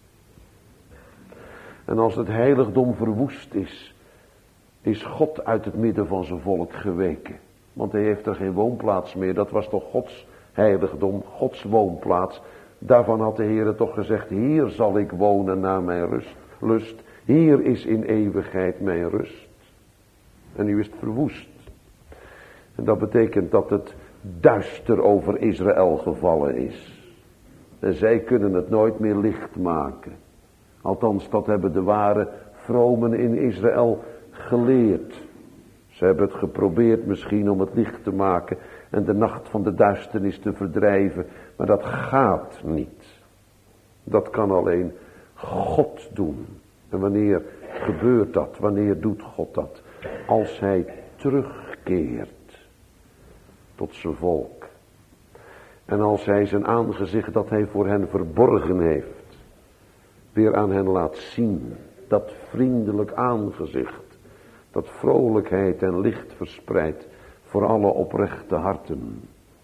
Speaker 1: En als het heiligdom verwoest is, is God uit het midden van zijn volk geweken. Want hij heeft er geen woonplaats meer. Dat was toch Gods heiligdom, Gods woonplaats. Daarvan had de Heere toch gezegd, hier zal ik wonen naar mijn rust, lust. Hier is in eeuwigheid mijn rust. En nu is het verwoest. En dat betekent dat het duister over Israël gevallen is. En zij kunnen het nooit meer licht maken. Althans, dat hebben de ware vromen in Israël geleerd. Ze hebben het geprobeerd misschien om het licht te maken en de nacht van de duisternis te verdrijven. Maar dat gaat niet. Dat kan alleen God doen. En wanneer gebeurt dat? Wanneer doet God dat? Als hij terugkeert tot zijn volk. En als hij zijn aangezicht dat hij voor hen verborgen heeft, weer aan hen laat zien. Dat vriendelijk aangezicht. Dat vrolijkheid en licht verspreidt voor alle oprechte harten.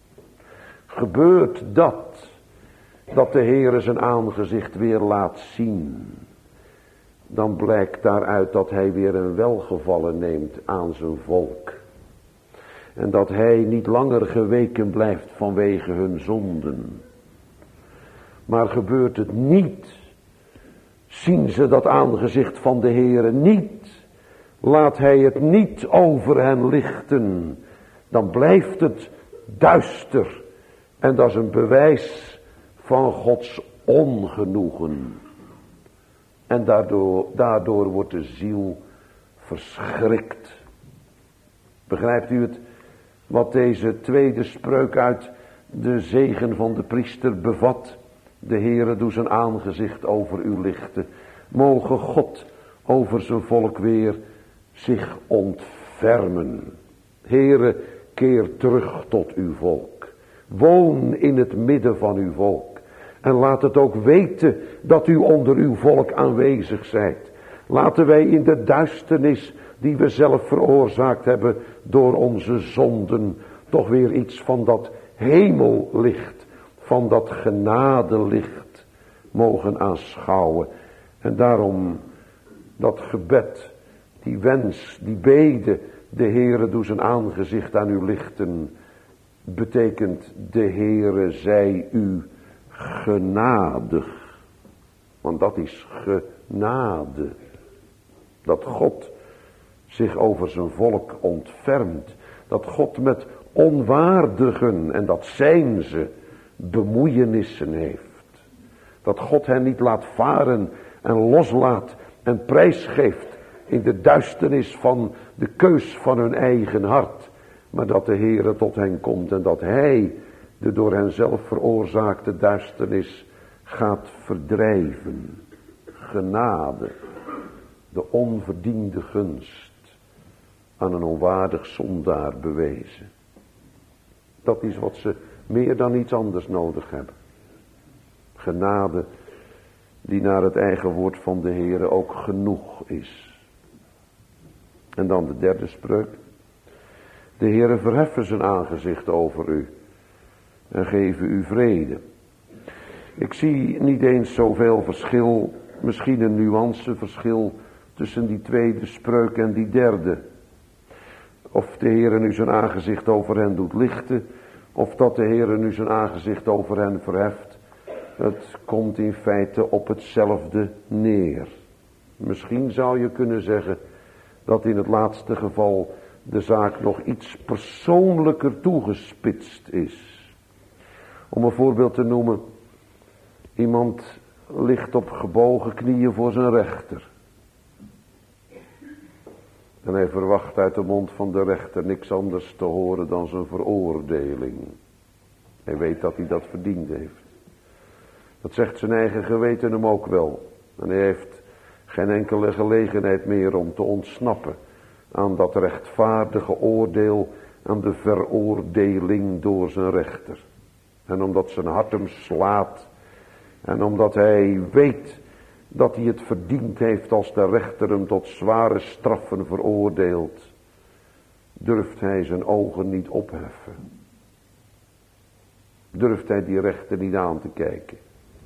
Speaker 1: Gebeurt dat, dat de Heere zijn aangezicht weer laat zien, dan blijkt daaruit dat hij weer een welgevallen neemt aan zijn volk. En dat hij niet langer geweken blijft vanwege hun zonden. Maar gebeurt het niet, zien ze dat aangezicht van de Heere niet, laat hij het niet over hen lichten, dan blijft het duister. En dat is een bewijs van Gods ongenoegen. En daardoor, daardoor wordt de ziel verschrikt. Begrijpt u het? Wat deze tweede spreuk uit de zegen van de priester bevat. De Heere doet zijn aangezicht over u lichten. Mogen God over zijn volk weer zich ontfermen. Heere, keer terug tot uw volk. Woon in het midden van uw volk. En laat het ook weten dat u onder uw volk aanwezig zijt. Laten wij in de duisternis die we zelf veroorzaakt hebben door onze zonden, toch weer iets van dat hemellicht, van dat genadelicht mogen aanschouwen. En daarom dat gebed, die wens, die bede, de Heere doet zijn aangezicht aan u lichten. betekent de Heere zij u genadig. Want dat is genade. Dat God zich over zijn volk ontfermt. Dat God met onwaardigen, en dat zijn ze, bemoeienissen heeft. Dat God hen niet laat varen en loslaat en prijsgeeft in de duisternis van de keus van hun eigen hart. Maar dat de Heere tot hen komt en dat Hij de door hen zelf veroorzaakte duisternis gaat verdrijven. Genade, de onverdiende gunst aan een onwaardig zondaar bewezen. Dat is wat ze meer dan iets anders nodig hebben. Genade die naar het eigen woord van de Heere ook genoeg is. En dan de derde spreuk. De Heere verheffen zijn aangezicht over u en geven u vrede. Ik zie niet eens zoveel verschil, misschien een nuanceverschil tussen die tweede spreuk en die derde. Of de Heere nu zijn aangezicht over hen doet lichten, of dat de Heere nu zijn aangezicht over hen verheft. Het komt in feite op hetzelfde neer. Misschien zou je kunnen zeggen dat in het laatste geval de zaak nog iets persoonlijker toegespitst is. Om een voorbeeld te noemen. Iemand ligt op gebogen knieën voor zijn rechter. En hij verwacht uit de mond van de rechter niks anders te horen dan zijn veroordeling. Hij weet dat hij dat verdiend heeft. Dat zegt zijn eigen geweten hem ook wel. En hij heeft geen enkele gelegenheid meer om te ontsnappen aan dat rechtvaardige oordeel, aan de veroordeling door zijn rechter. En omdat zijn hart hem slaat en omdat hij weet dat hij het verdiend heeft als de rechter hem tot zware straffen veroordeelt, durft hij zijn ogen niet opheffen. Durft hij die rechter niet aan te kijken.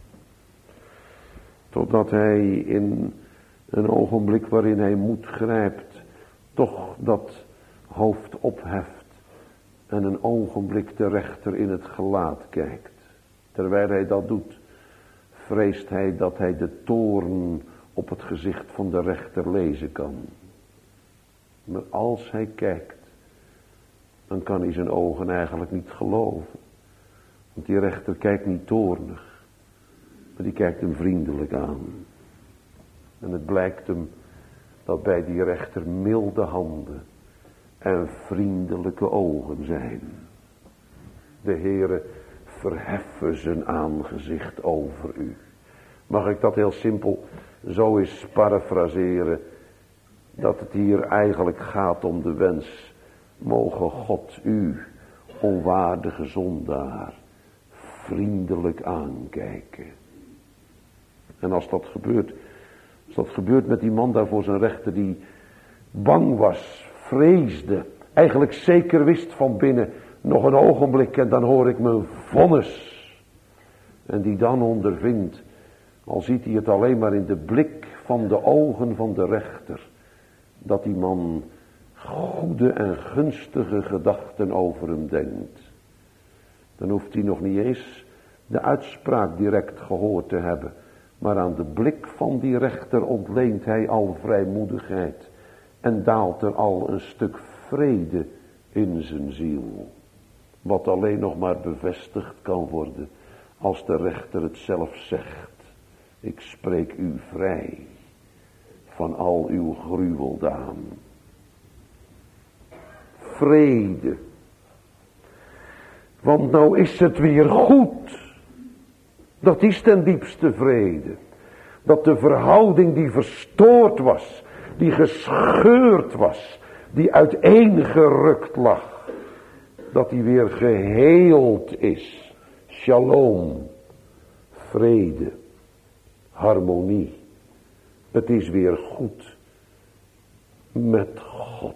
Speaker 1: Totdat hij in een ogenblik waarin hij moed grijpt, toch dat hoofd opheft en een ogenblik de rechter in het gelaat kijkt. Terwijl hij dat doet, vreest hij dat hij de toorn op het gezicht van de rechter lezen kan. Maar als hij kijkt, dan kan hij zijn ogen eigenlijk niet geloven. Want die rechter kijkt niet toornig, maar die kijkt hem vriendelijk aan. En het blijkt hem dat bij die rechter milde handen en vriendelijke ogen zijn. De Heere verheffen zijn aangezicht over u. Mag ik dat heel simpel zo eens parafraseren, dat het hier eigenlijk gaat om de wens, mogen God u, onwaardige zondaar, vriendelijk aankijken. En als dat gebeurt, als dat gebeurt met die man daar voor zijn rechter die bang was, vreesde, eigenlijk zeker wist van binnen, nog een ogenblik en dan hoor ik mijn vonnis. En die dan ondervindt, al ziet hij het alleen maar in de blik van de ogen van de rechter, dat die man goede en gunstige gedachten over hem denkt. Dan hoeft hij nog niet eens de uitspraak direct gehoord te hebben, maar aan de blik van die rechter ontleent hij al vrijmoedigheid en daalt er al een stuk vrede in zijn ziel. Wat alleen nog maar bevestigd kan worden als de rechter het zelf zegt. Ik spreek u vrij van al uw gruweldaden. Vrede. Want nou is het weer goed. Dat is ten diepste vrede. Dat de verhouding die verstoord was, die gescheurd was, die uiteengerukt lag, dat die weer geheeld is. Shalom. Vrede. Harmonie. Het is weer goed met God.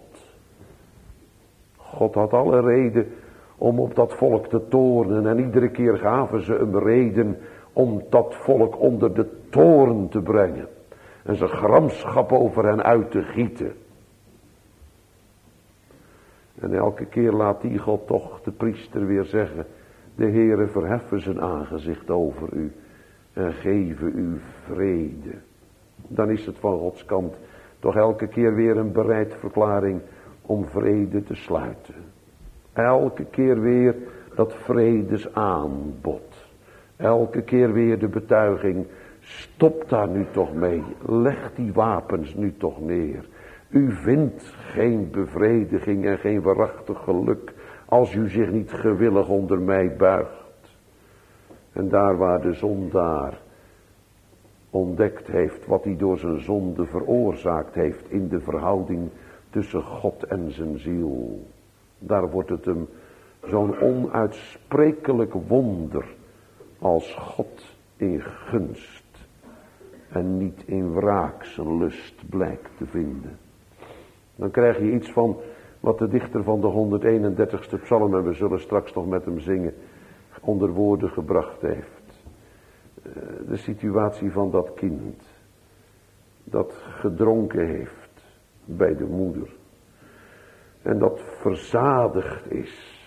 Speaker 1: God had alle reden om op dat volk te toornen. En iedere keer gaven ze hem reden om dat volk onder de toorn te brengen. En zijn gramschap over hen uit te gieten.
Speaker 2: En elke keer laat die God toch de priester weer zeggen, de Heere verheffen zijn aangezicht over u en geven u vrede. Dan is het van Gods kant toch elke keer weer een bereid verklaring om vrede te sluiten. Elke keer weer dat vredesaanbod. Elke keer weer de betuiging, stop daar nu toch mee. Leg die wapens nu toch neer. U vindt geen bevrediging en geen waarachtig geluk als u zich niet gewillig onder mij buigt. En daar waar de zondaar ontdekt heeft wat hij door zijn zonde veroorzaakt heeft in de verhouding tussen God en zijn ziel. Daar wordt het hem zo'n onuitsprekelijk wonder als God in gunst en niet in wraak zijn lust blijkt te vinden. Dan krijg je iets van wat de dichter van de honderdeenendertigste psalm, en we zullen straks nog met hem zingen, onder woorden gebracht heeft. De situatie van dat kind dat gedronken heeft bij de moeder en dat verzadigd is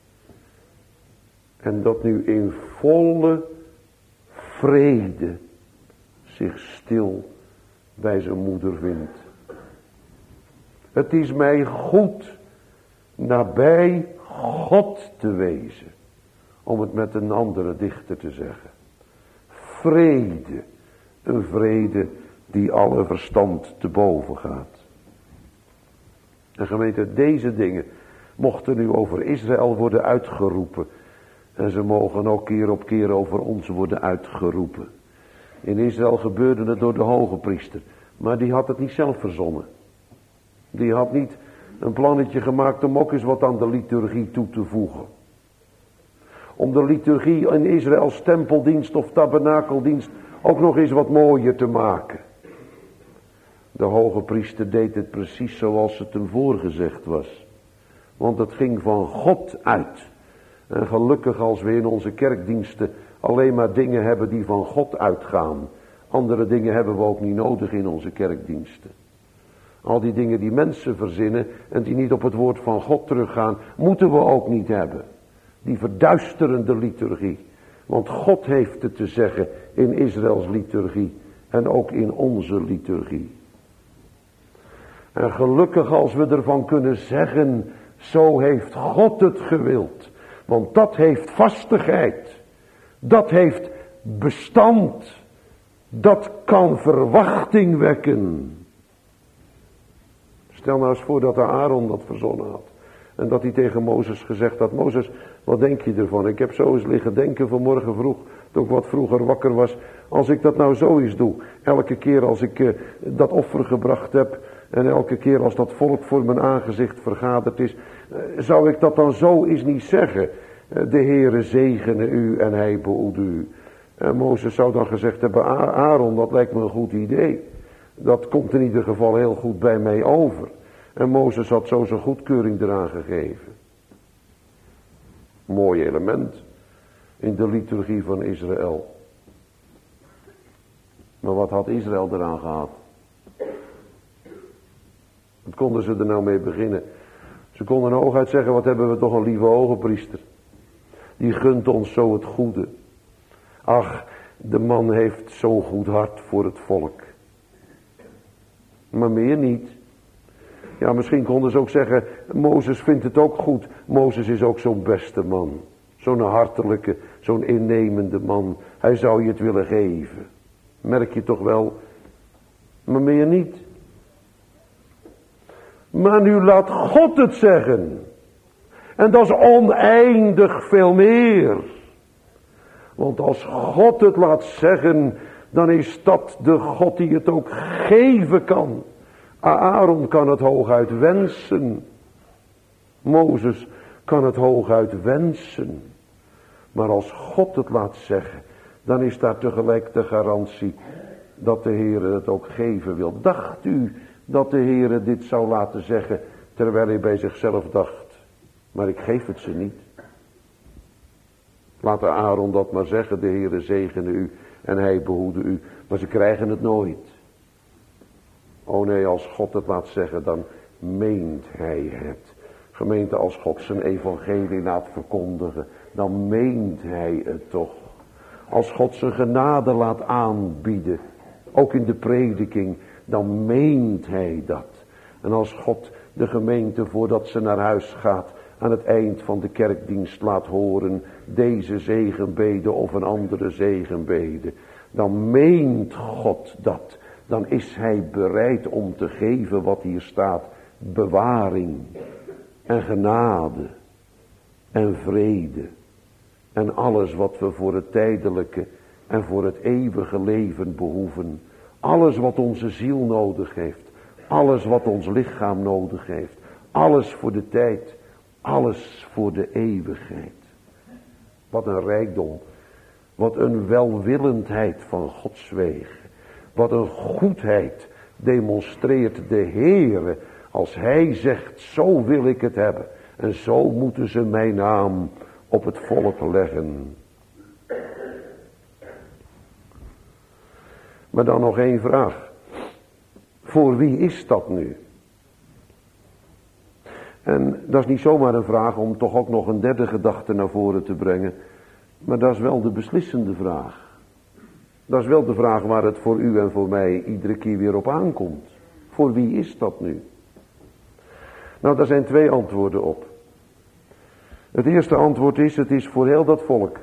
Speaker 2: en dat nu in volle vrede zich stil bij zijn moeder vindt. Het is mij goed nabij God te wezen, om het met een andere dichter te zeggen. Vrede, een vrede die alle verstand te boven gaat. En gemeente, deze dingen mochten nu over Israël worden uitgeroepen. En ze mogen ook keer op keer over ons worden uitgeroepen. In Israël gebeurde het door de hoge priester. Maar die had het niet zelf verzonnen. Die had niet een plannetje gemaakt om ook eens wat aan de liturgie toe te voegen. Om de liturgie in Israëls tempeldienst of tabernakeldienst ook nog eens wat mooier te maken. De hoge priester deed het precies zoals het hem voorgezegd was. Want het ging van God uit. En gelukkig als we in onze kerkdiensten alleen maar dingen hebben die van God uitgaan. Andere dingen hebben we ook niet nodig in onze kerkdiensten. Al die dingen die mensen verzinnen en die niet op het woord van God teruggaan, moeten we ook niet hebben. Die verduisterende liturgie. Want God heeft het te zeggen in Israëls liturgie en ook in onze liturgie. En gelukkig als we ervan kunnen zeggen, zo heeft God het gewild. Want dat heeft vastigheid. Dat heeft bestand. Dat kan verwachting wekken. Stel nou eens voor dat Aaron dat verzonnen had. En dat hij tegen Mozes gezegd had, Mozes, wat denk je ervan? Ik heb zo eens liggen denken vanmorgen vroeg, toen ik wat vroeger wakker was. Als ik dat nou zo eens doe, elke keer als ik uh, dat offer gebracht heb, en elke keer als dat volk voor mijn aangezicht vergaderd is, uh, zou ik dat dan zo eens niet zeggen. Uh, de Heere zegene u en hij behoede u. En Mozes zou dan gezegd hebben, Aaron, dat lijkt me een goed idee. Dat komt in ieder geval heel goed bij mij over. En Mozes had zo zijn goedkeuring eraan gegeven. Mooi element in de liturgie van Israël. Maar wat had Israël eraan gehad? Wat konden ze er nou mee beginnen? Ze konden hooguit zeggen, wat hebben we toch een lieve hogepriester. Die gunt ons zo het goede. Ach, de man heeft zo'n goed hart voor het volk. Maar meer niet. Ja, misschien konden ze ook zeggen, Mozes vindt het ook goed. Mozes is ook zo'n beste man. Zo'n hartelijke, zo'n innemende man. Hij zou je het willen geven. Merk je toch wel. Maar meer niet. Maar nu laat God het zeggen. En dat is oneindig veel meer. Want als God het laat zeggen, dan is dat de God die het ook geven kan. Aaron kan het hooguit wensen. Mozes kan het hooguit wensen. Maar als God het laat zeggen, dan is daar tegelijk de garantie dat de Heere het ook geven wil. Dacht u dat de Heere dit zou laten zeggen, terwijl hij bij zichzelf dacht, maar ik geef het ze niet. Laat Aaron dat maar zeggen, de Heere zegene u en hij behoede u, maar ze krijgen het nooit. Oh nee, als God het laat zeggen, dan meent hij het. Gemeente, als God zijn evangelie laat verkondigen, dan meent hij het toch. Als God zijn genade laat aanbieden, ook in de prediking, dan meent hij dat. En als God de gemeente voordat ze naar huis gaat, aan het eind van de kerkdienst laat horen, deze zegenbede of een andere zegenbede, dan meent God dat. Dan is hij bereid om te geven wat hier staat, bewaring en genade en vrede en alles wat we voor het tijdelijke en voor het eeuwige leven behoeven. Alles wat onze ziel nodig heeft, alles wat ons lichaam nodig heeft, alles voor de tijd, alles voor de eeuwigheid. Wat een rijkdom, wat een welwillendheid van Gods wegen, wat een goedheid demonstreert de Heere als hij zegt, zo wil ik het hebben en zo moeten ze mijn naam op het volk leggen. Maar dan nog één vraag. Voor wie is dat nu? En dat is niet zomaar een vraag om toch ook nog een derde gedachte naar voren te brengen. Maar dat is wel de beslissende vraag. Dat is wel de vraag waar het voor u en voor mij iedere keer weer op aankomt. Voor wie is dat nu? Nou, daar zijn twee antwoorden op. Het eerste antwoord is, het is voor heel dat volk.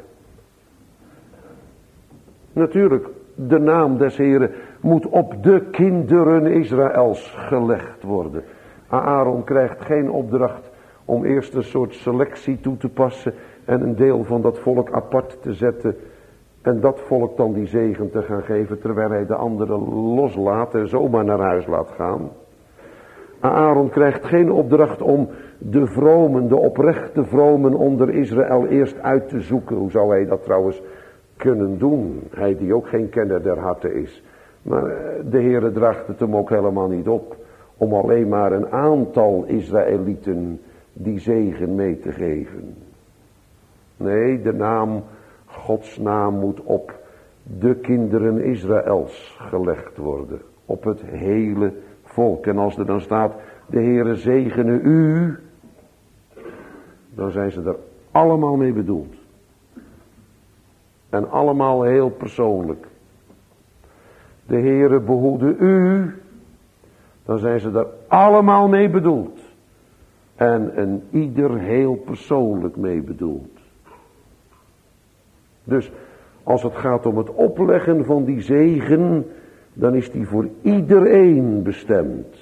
Speaker 2: Natuurlijk, de naam des Heren moet op de kinderen Israëls gelegd worden. Aaron krijgt geen opdracht om eerst een soort selectie toe te passen en een deel van dat volk apart te zetten en dat volk dan die zegen te gaan geven, terwijl hij de anderen loslaat en zomaar naar huis laat gaan. Aaron krijgt geen opdracht om de vromen, de oprechte vromen onder Israël eerst uit te zoeken. Hoe zou hij dat trouwens kunnen doen? Hij die ook geen kenner der harten is. Maar de Heere draagt het hem ook helemaal niet op om alleen maar een aantal Israëlieten die zegen mee te geven. Nee, de naam, Gods naam moet op de kinderen Israëls gelegd worden. Op het hele volk. En als er dan staat, de Heere zegene u, dan zijn ze er allemaal mee bedoeld. En allemaal heel persoonlijk. De Heere behoede u, dan zijn ze er allemaal mee bedoeld. En een ieder heel persoonlijk mee bedoeld. Dus als het gaat om het opleggen van die zegen, dan is die voor iedereen bestemd.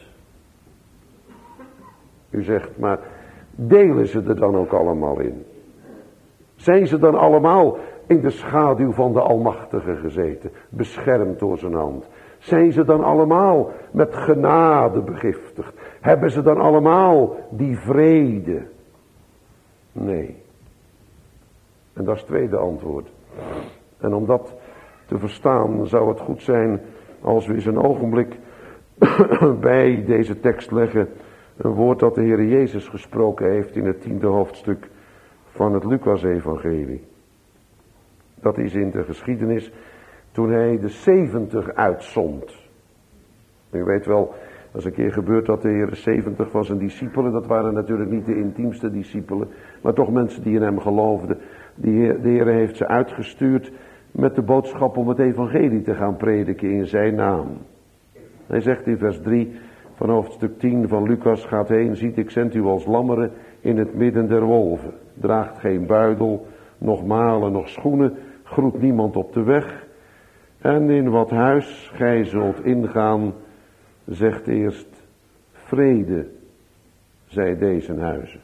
Speaker 2: U zegt, maar delen ze er dan ook allemaal in? Zijn ze dan allemaal in de schaduw van de Almachtige gezeten, beschermd door zijn hand? Zijn ze dan allemaal met genade begiftigd? Hebben ze dan allemaal die vrede? Nee. En dat is het tweede antwoord. En om dat te verstaan zou het goed zijn als we eens een ogenblik bij deze tekst leggen. Een woord dat de Heer Jezus gesproken heeft in het tiende hoofdstuk van het Lucas-evangelie. Dat is in de geschiedenis toen hij de zeventig uitzond. U weet wel, als een keer gebeurt dat de Heer zeventig van zijn discipelen, dat waren natuurlijk niet de intiemste discipelen, maar toch mensen die in hem geloofden. Die Heer, de Heer heeft ze uitgestuurd met de boodschap om het evangelie te gaan prediken in zijn naam. Hij zegt in vers drie van hoofdstuk tien van Lucas, gaat heen, ziet ik zend u als lammeren in het midden der wolven. Draagt geen buidel, nog malen, nog schoenen, groet niemand op de weg. En in wat huis gij zult ingaan, zegt eerst vrede, zij deze huizen.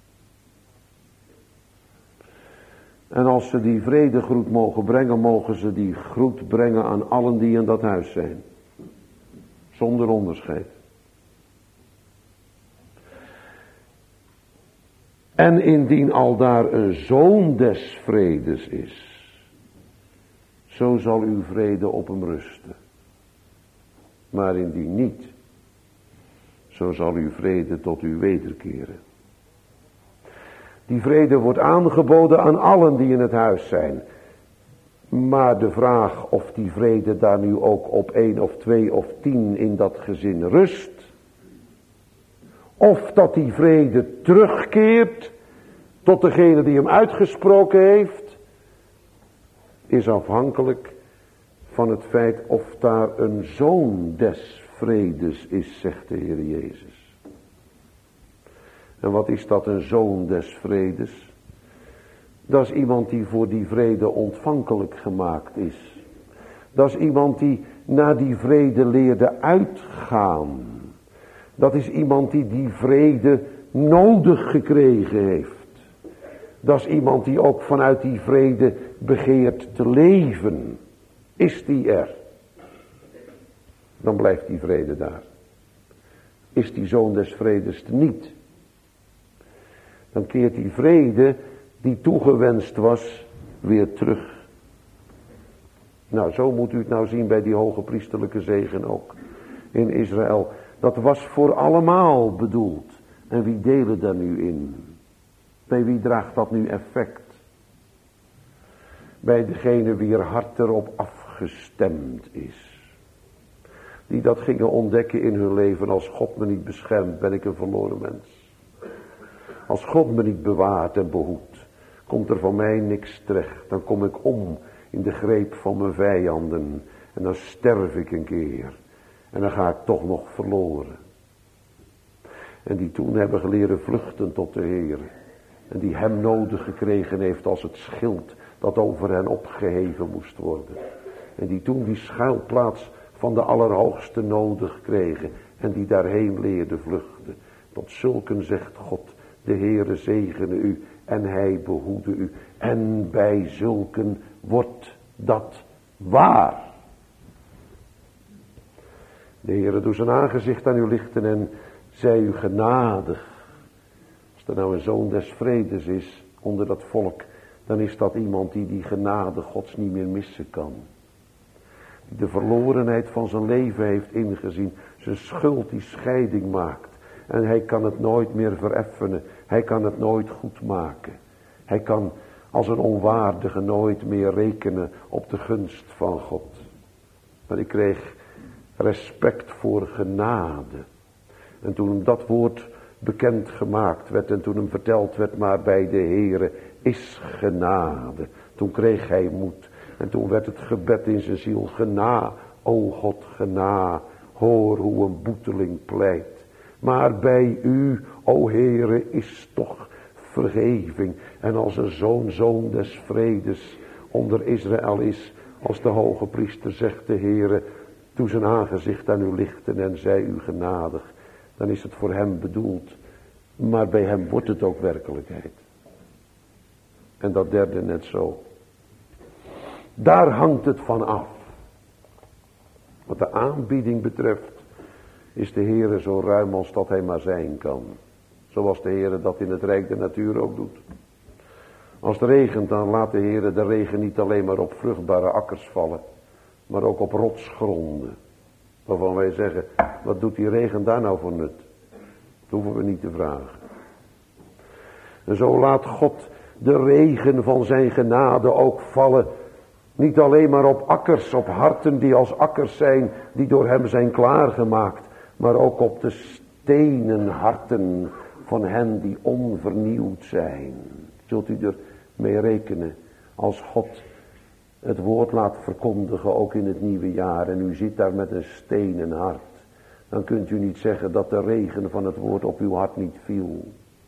Speaker 2: En als ze die vredegroet mogen brengen, mogen ze die groet brengen aan allen die in dat huis zijn. Zonder onderscheid. En indien al daar een zoon des vredes is, zo zal uw vrede op hem rusten. Maar indien niet, zo zal uw vrede tot u wederkeren. Die vrede wordt aangeboden aan allen die in het huis zijn. Maar de vraag of die vrede daar nu ook op één of twee of tien in dat gezin rust, Of dat die vrede terugkeert tot degene die hem uitgesproken heeft, is afhankelijk van het feit of daar een zoon des vredes is, zegt de Heer Jezus. En wat is dat, een zoon des vredes? Dat is iemand die voor die vrede ontvankelijk gemaakt is. Dat is iemand die naar die vrede leerde uitgaan. Dat is iemand die die vrede nodig gekregen heeft. Dat is iemand die ook vanuit die vrede begeert te leven. Is die er? Dan blijft die vrede daar. Is die zoon des vredes er niet? Dan keert die vrede die toegewenst was weer terug. Nou, zo moet u het nou zien bij die hoge priesterlijke zegen ook in Israël. Dat was voor allemaal bedoeld. En wie delen daar nu in? Bij wie draagt dat nu effect? Bij degene wier hart erop afgestemd is. Die dat gingen ontdekken in hun leven. Als God me niet beschermt, ben ik een verloren mens. Als God me niet bewaart en behoedt, komt er van mij niks terecht. Dan kom ik om in de greep van mijn vijanden. En dan sterf ik een keer. En dan ga ik toch nog verloren. En die toen hebben geleerd vluchten tot de Heer. En die hem nodig gekregen heeft als het schild dat over hen opgeheven moest worden. En die toen die schuilplaats van de Allerhoogste nodig kregen. En die daarheen leerde vluchten. Tot zulken zegt God, de Heere zegene u en hij behoede u. En bij zulken wordt dat waar. De Heere doet zijn aangezicht aan u lichten en zij u genadig. Als er nou een zoon des vredes is onder dat volk, dan is dat iemand die die genade Gods niet meer missen kan. Die de verlorenheid van zijn leven heeft ingezien, zijn schuld die scheiding maakt. En hij kan het nooit meer vereffenen, hij kan het nooit goed maken. Hij kan als een onwaardige nooit meer rekenen op de gunst van God. Maar ik kreeg respect voor genade. En toen hem dat woord bekend gemaakt werd en toen hem verteld werd, maar bij de Heere is genade. Toen kreeg hij moed en toen werd het gebed in zijn ziel, gena, o God, gena, hoor hoe een boeteling pleit. Maar bij u, o Heere, is toch vergeving. En als een zoon, zoon des vredes onder Israël is, als de hoge priester zegt de Heere, doe zijn aangezicht aan u lichten en zij u genadig. Dan is het voor hem bedoeld. Maar bij hem wordt het ook werkelijkheid. En dat derde net zo. Daar hangt het van af. Wat de aanbieding betreft is de Heere zo ruim als dat hij maar zijn kan. Zoals de Heere dat in het rijk der natuur ook doet. Als het regent, dan laat de Heere de regen niet alleen maar op vruchtbare akkers vallen, maar ook op rotsgronden. Waarvan wij zeggen, wat doet die regen daar nou voor nut? Dat hoeven we niet te vragen. En zo laat God de regen van zijn genade ook vallen. Niet alleen maar op akkers, op harten die als akkers zijn, die door hem zijn klaargemaakt. Maar ook op de stenen harten van hen die onvernieuwd zijn. Zult u er mee rekenen als God het woord laat verkondigen ook in het nieuwe jaar. En u zit daar met een stenen hart. Dan kunt u niet zeggen dat de regen van het woord op uw hart niet viel.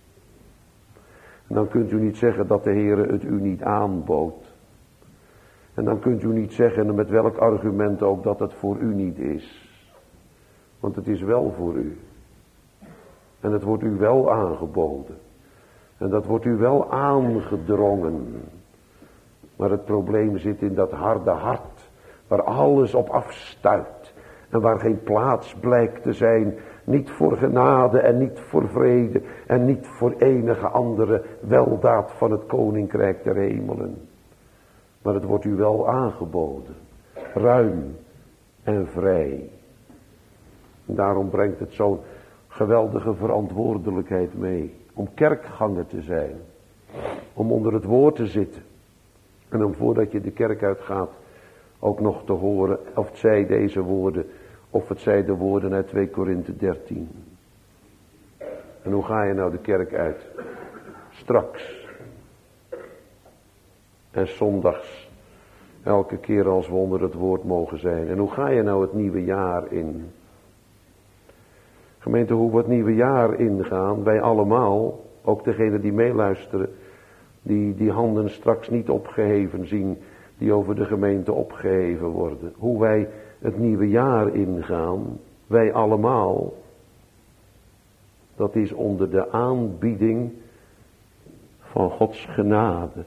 Speaker 2: En dan kunt u niet zeggen dat de Heere het u niet aanbood. En dan kunt u niet zeggen met welk argument ook dat het voor u niet is. Want het is wel voor u. En het wordt u wel aangeboden. En dat wordt u wel aangedrongen. Maar het probleem zit in dat harde hart. Waar alles op afstuit. En waar geen plaats blijkt te zijn. Niet voor genade en niet voor vrede. En niet voor enige andere weldaad van het koninkrijk der hemelen. Maar het wordt u wel aangeboden. Ruim en vrij. En daarom brengt het zo'n geweldige verantwoordelijkheid mee. Om kerkganger te zijn. Om onder het woord te zitten. En om voordat je de kerk uitgaat ook nog te horen of het zij deze woorden of het zij de woorden uit twee Korinthe dertien. En hoe ga je nou de kerk uit? Straks. En zondags. Elke keer als we onder het woord mogen zijn. En hoe ga je nou het nieuwe jaar in? Gemeente, hoe we het nieuwe jaar ingaan, wij allemaal, ook degenen die meeluisteren, die die handen straks niet opgeheven zien, die over de gemeente opgeheven worden. Hoe wij het nieuwe jaar ingaan, wij allemaal, dat is onder de aanbieding van Gods genade.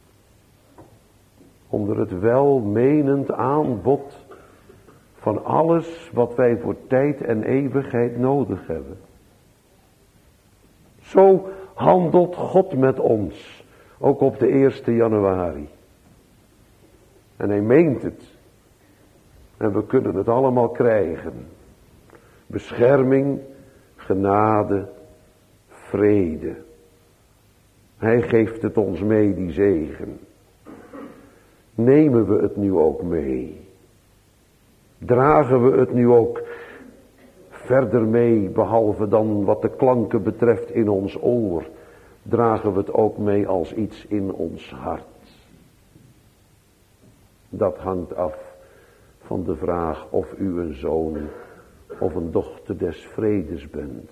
Speaker 2: Onder het welmenend aanbod van alles wat wij voor tijd en eeuwigheid nodig hebben. Zo handelt God met ons, ook op de eerste januari. En hij meent het. En we kunnen het allemaal krijgen. Bescherming, genade, vrede. Hij geeft het ons mee, die zegen. Nemen we het nu ook mee? Dragen we het nu ook verder mee, behalve dan wat de klanken betreft in ons oor, dragen we het ook mee als iets in ons hart? Dat hangt af van de vraag of u een zoon of een dochter des vredes bent.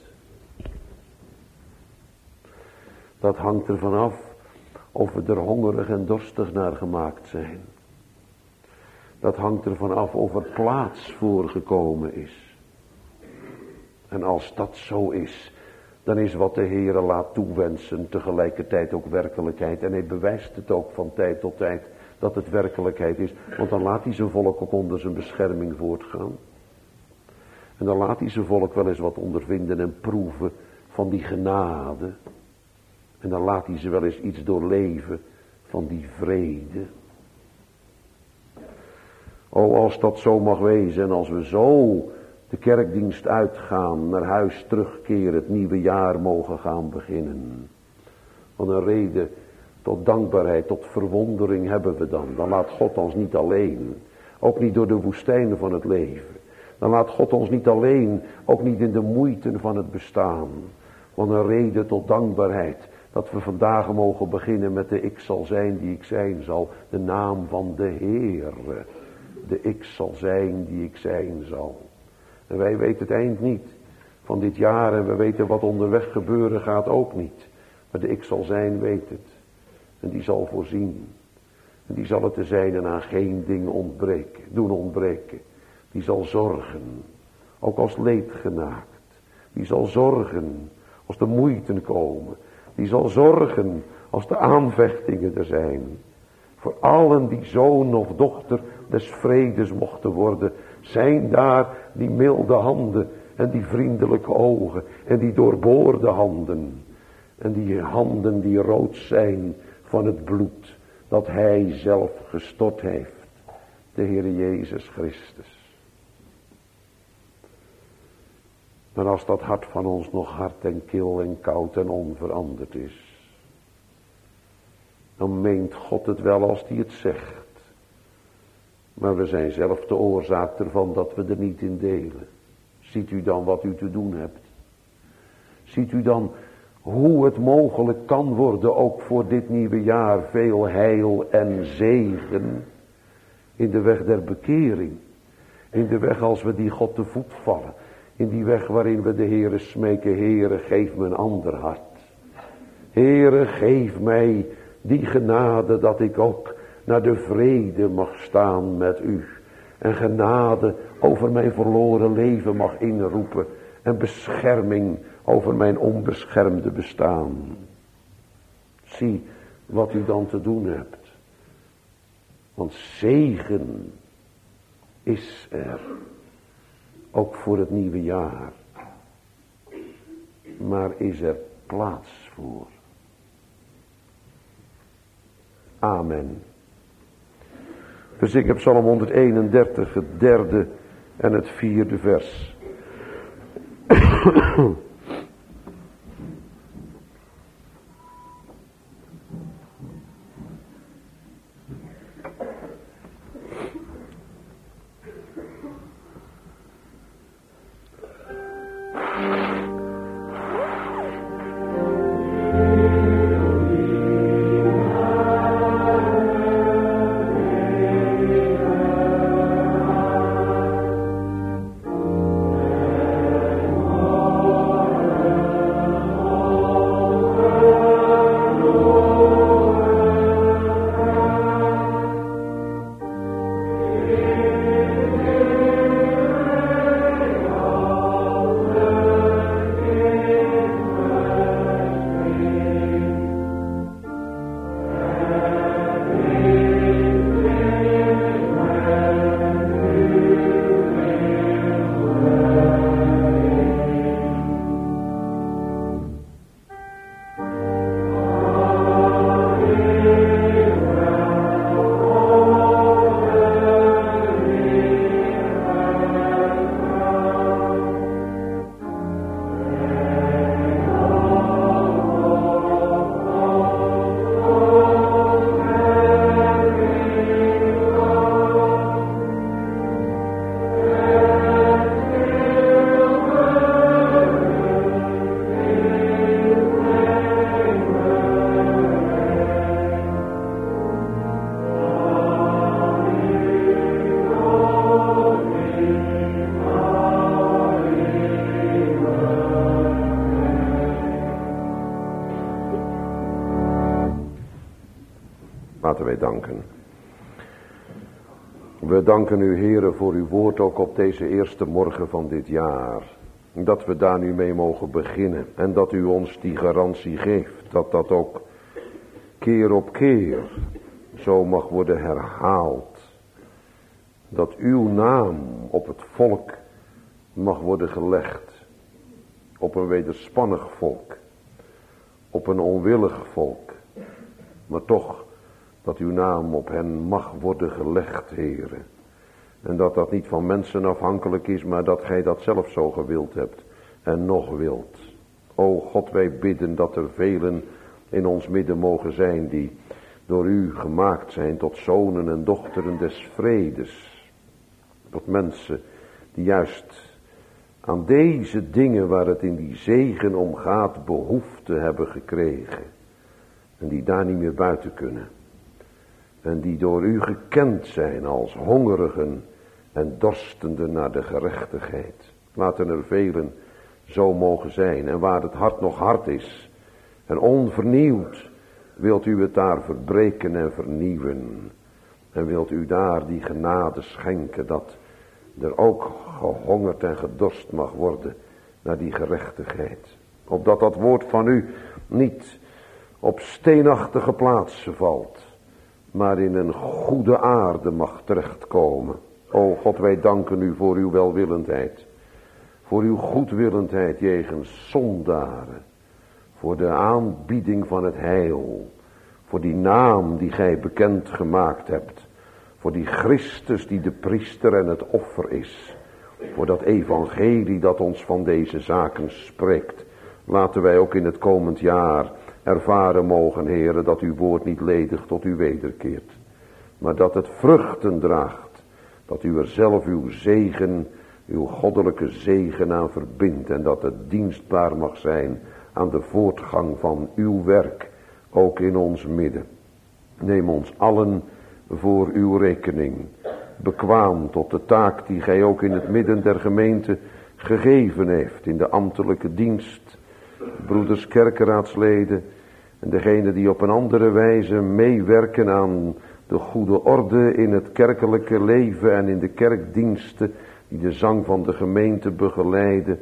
Speaker 2: Dat hangt ervan af of we er hongerig en dorstig naar gemaakt zijn. Dat hangt ervan af of er plaats voor gekomen is. En als dat zo is, dan is wat de Heere laat toewensen tegelijkertijd ook werkelijkheid. En hij bewijst het ook van tijd tot tijd dat het werkelijkheid is. Want dan laat hij zijn volk ook onder zijn bescherming voortgaan. En dan laat hij zijn volk wel eens wat ondervinden en proeven van die genade. En dan laat hij ze wel eens iets doorleven van die vrede. O, als dat zo mag wezen en als we zo de kerkdienst uitgaan, naar huis terugkeren, het nieuwe jaar mogen gaan beginnen. Wat een reden tot dankbaarheid, tot verwondering hebben we dan. Dan laat God ons niet alleen, ook niet door de woestijnen van het leven. Dan laat God ons niet alleen, ook niet in de moeite van het bestaan. Wat een reden tot dankbaarheid. Dat we vandaag mogen beginnen met de ik zal zijn die ik zijn zal. De naam van de Heer. De ik zal zijn die ik zijn zal. En wij weten het eind niet van dit jaar. En we weten wat onderweg gebeuren gaat ook niet. Maar de ik zal zijn weet het. En die zal voorzien. En die zal het te zijn en aan geen ding ontbreken, doen ontbreken. Die zal zorgen. Ook als leed genaakt. Die zal zorgen als de moeiten komen. Die zal zorgen als de aanvechtingen er zijn. Voor allen die zoon of dochter des vredes mochten worden. Zijn daar die milde handen en die vriendelijke ogen. En die doorboorde handen. En die handen die rood zijn van het bloed dat hij zelf gestort heeft. De Heer Jezus Christus. Maar als dat hart van ons nog hard en kil en koud en onveranderd is, dan meent God het wel als hij het zegt. Maar we zijn zelf de oorzaak ervan dat we er niet in delen. Ziet u dan wat u te doen hebt? Ziet u dan hoe het mogelijk kan worden, ook voor dit nieuwe jaar, veel heil en zegen in de weg der bekering. In de weg als we die God te voet vallen. In die weg waarin we de Heere smeken, Heere, geef me een ander hart. Heere, geef mij die genade dat ik ook naar de vrede mag staan met u. En genade over mijn verloren leven mag inroepen. En bescherming over mijn onbeschermde bestaan. Zie wat u dan te doen hebt. Want zegen is er. Ook voor het nieuwe jaar. Maar is er plaats voor? Amen. We zingen Psalm honderdeenendertig, het derde en het vierde vers. Laten wij danken. We danken u, Heere, voor uw woord ook op deze eerste morgen van dit jaar. Dat we daar nu mee mogen beginnen. En dat u ons die garantie geeft. Dat dat ook keer op keer zo mag worden herhaald. Dat uw naam op het volk mag worden gelegd. Op een wederspannig volk. Op een onwillig volk. Maar toch dat uw naam op hen mag worden gelegd, Heere. En dat dat niet van mensen afhankelijk is, maar dat gij dat zelf zo gewild hebt. En nog wilt. O God, wij bidden dat er velen in ons midden mogen zijn die door u gemaakt zijn tot zonen en dochteren des vredes. Tot mensen die juist aan deze dingen waar het in die zegen om gaat behoefte hebben gekregen. En die daar niet meer buiten kunnen. En die door u gekend zijn als hongerigen en dorstenden naar de gerechtigheid. Laten er velen zo mogen zijn. En waar het hart nog hard is en onvernieuwd, wilt u het daar verbreken en vernieuwen. En wilt u daar die genade schenken dat er ook gehongerd en gedorst mag worden naar die gerechtigheid. Opdat dat woord van u niet op steenachtige plaatsen valt, maar in een goede aarde mag terechtkomen. O God, wij danken u voor uw welwillendheid. Voor uw goedwillendheid jegens zondaren. Voor de aanbieding van het heil. Voor die naam die gij bekend gemaakt hebt. Voor die Christus die de priester en het offer is. Voor dat evangelie dat ons van deze zaken spreekt. Laten wij ook in het komend jaar ervaren mogen, Heere, dat uw woord niet ledig tot u wederkeert. Maar dat het vruchten draagt. Dat u er zelf uw zegen, uw goddelijke zegen aan verbindt. En dat het dienstbaar mag zijn aan de voortgang van uw werk. Ook in ons midden. Neem ons allen voor uw rekening. Bekwaam tot de taak die gij ook in het midden der gemeente gegeven heeft. In de ambtelijke dienst. Broeders kerkeraadsleden. En degenen die op een andere wijze meewerken aan de goede orde in het kerkelijke leven en in de kerkdiensten. Die de zang van de gemeente begeleiden.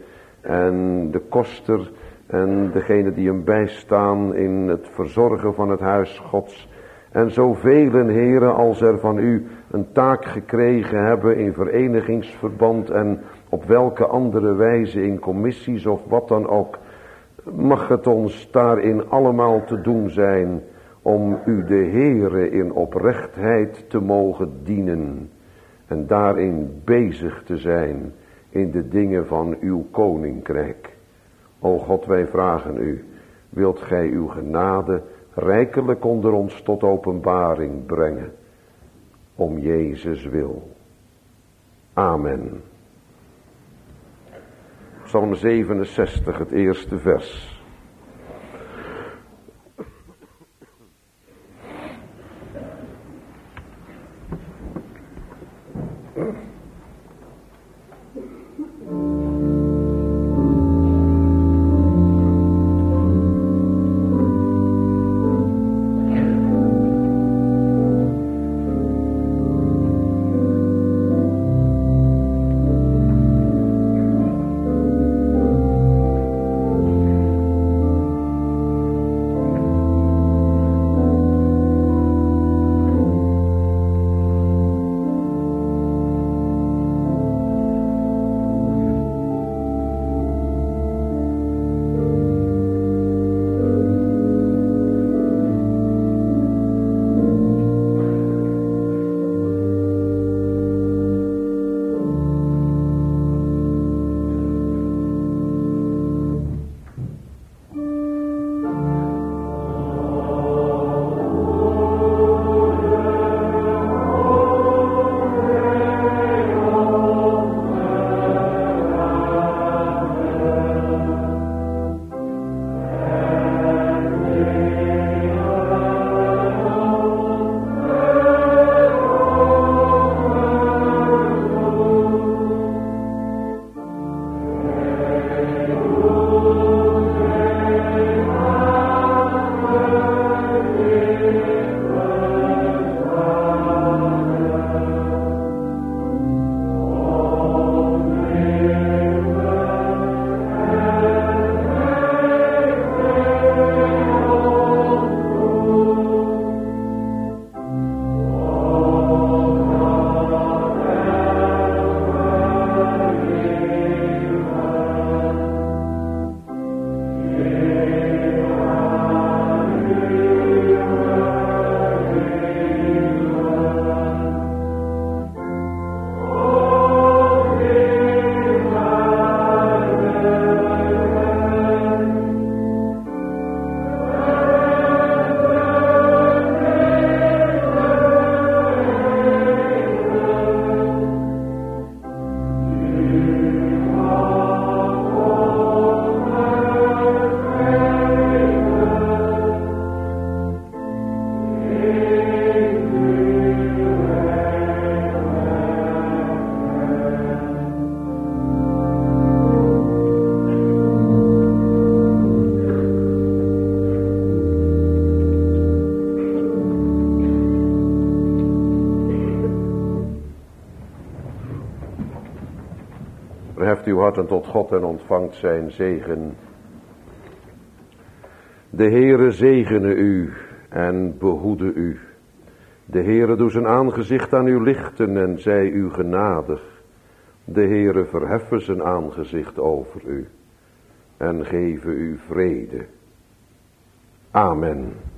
Speaker 2: En de koster en degenen die hem bijstaan in het verzorgen van het huis Gods. En zoveel, Heere, als er van u een taak gekregen hebben in verenigingsverband en op welke andere wijze in commissies of wat dan ook. Mag het ons daarin allemaal te doen zijn om u de Heere in oprechtheid te mogen dienen. En daarin bezig te zijn in de dingen van uw koninkrijk. O God, wij vragen u, wilt gij uw genade rijkelijk onder ons tot openbaring brengen. Om Jezus wil. Amen. Psalm zevenenzestig, het eerste vers.
Speaker 1: Verheft uw harten tot God en ontvangt zijn zegen. De Heere zegene u en behoede u. De Heere doe zijn aangezicht aan u lichten en zij u genadig. De Heere verheffen zijn aangezicht over u en geven u vrede. Amen.